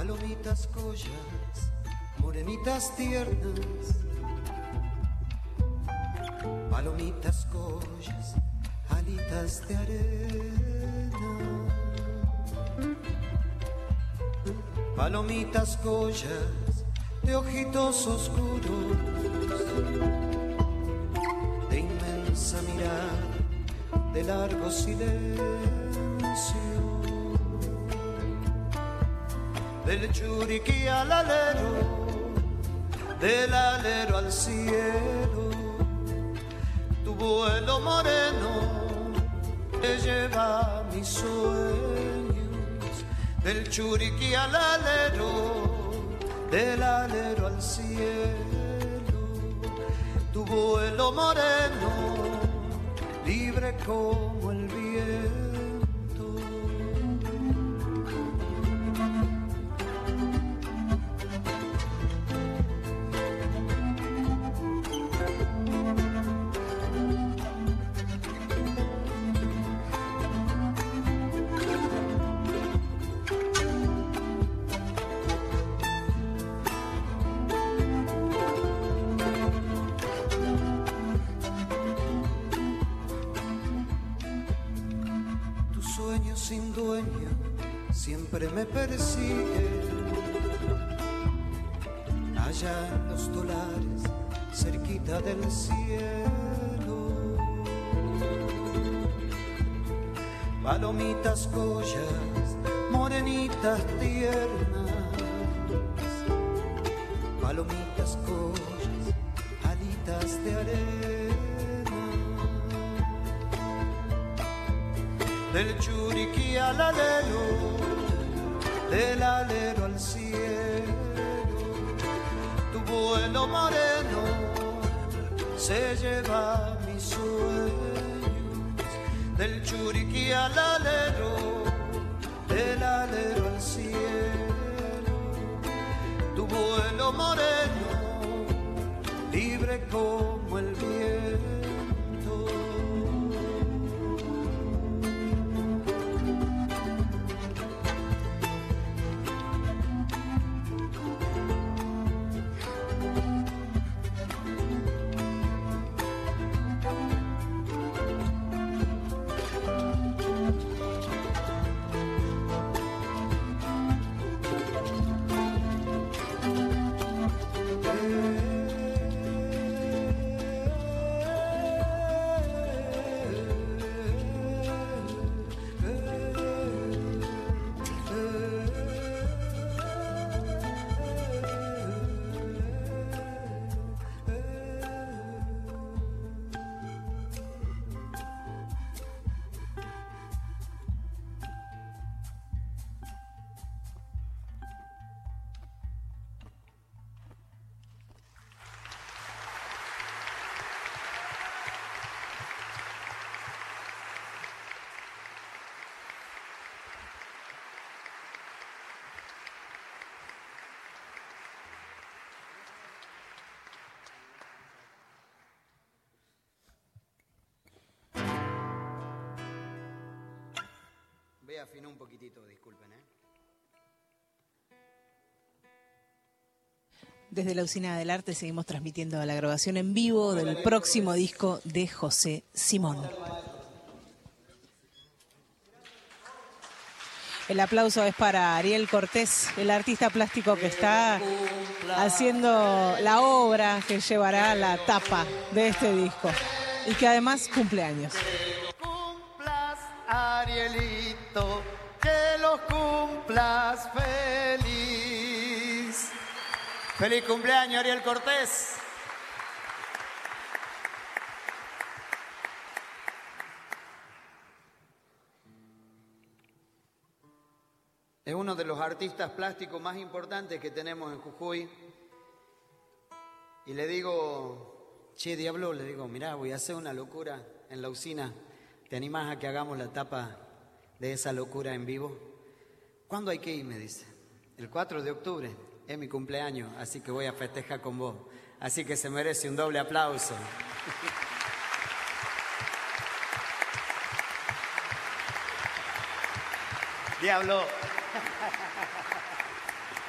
Palomitas collas, morenitas tiernas. Palomitas collas, alitas de arena. Palomitas collas, de ojitos oscuros, de inmensa mirada, de largo silencio, del churiquí al alero, del alero al cielo. Tu vuelo moreno te lleva mis sueños, del churiquí al alero, del alero al cielo. Tu vuelo moreno, libre como el viento. Sin dueño siempre me persigue, allá en los dólares cerquita del cielo. Palomitas collas, morenitas tiernas. Palomitas collas, alitas de arena. Del churiquí al alero, del alero al cielo. Tu vuelo moreno se lleva mis sueños, del churiquí al alero, del alero al cielo. Tu vuelo moreno, libre como el viento. Voy a afinar un poquitito, disculpen, ¿eh? Desde la Usina del Arte seguimos transmitiendo la grabación en vivo del próximo disco de José Simón. El aplauso es para Ariel Cortés, el artista plástico que está haciendo la obra que llevará la tapa de este disco y que además cumple años. Cumplas, Arielito, que los cumplas feliz. Feliz cumpleaños, Ariel Cortés. Es uno de los artistas plásticos más importantes que tenemos en Jujuy. Y le digo, che, Diablo, le digo, mirá, voy a hacer una locura en la usina. ¿Te animás a que hagamos la tapa de esa locura en vivo? ¿Cuándo hay que ir? Me dice. El cuatro de octubre, es mi cumpleaños, así que voy a festejar con vos. Así que se merece un doble aplauso. Diablo.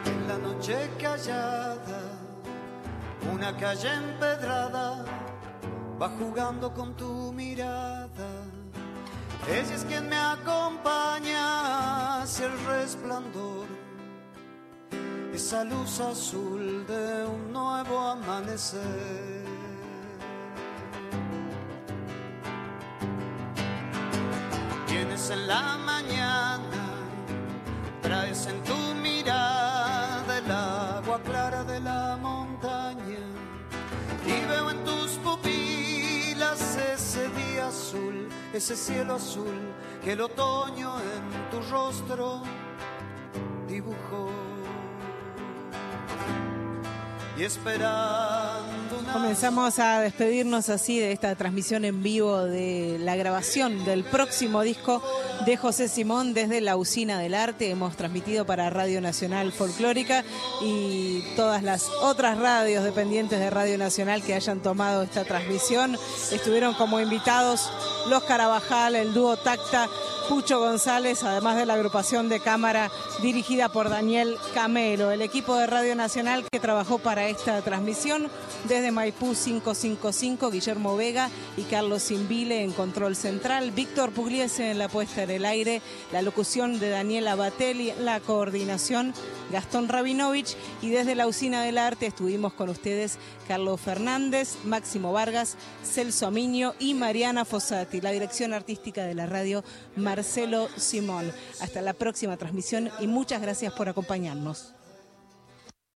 En la noche callada, una calle empedrada va jugando con tu mirada. Ella es quien me acompaña hacia el resplandor, esa luz azul de un nuevo amanecer. Vienes en la mañana, traes en tu mirada el agua clara de la montaña, y veo en tus pupilas ese día azul, ese cielo azul que el otoño en tu rostro dibujó. Y esperando una... Comenzamos a despedirnos así de esta transmisión en vivo de la grabación del próximo disco de José Simón desde la Usina del Arte. Hemos transmitido para Radio Nacional Folclórica y todas las otras radios dependientes de Radio Nacional que hayan tomado esta transmisión. Estuvieron como invitados los Carabajal, el dúo Tacta, Pucho González, además de la agrupación de cámara dirigida por Daniel Camelo, el equipo de Radio Nacional que trabajó para esta transmisión desde Maipú cinco cinco cinco, Guillermo Vega y Carlos Simbile en control central, Víctor Pugliese en la puesta en el aire, la locución de Daniela Batelli, la coordinación Gastón Rabinovich, y desde la Usina del Arte estuvimos con ustedes Carlos Fernández, Máximo Vargas, Celso Aminio y Mariana Fossati, la dirección artística de la radio Marcelo Simón. Hasta la próxima transmisión y muchas gracias por acompañarnos.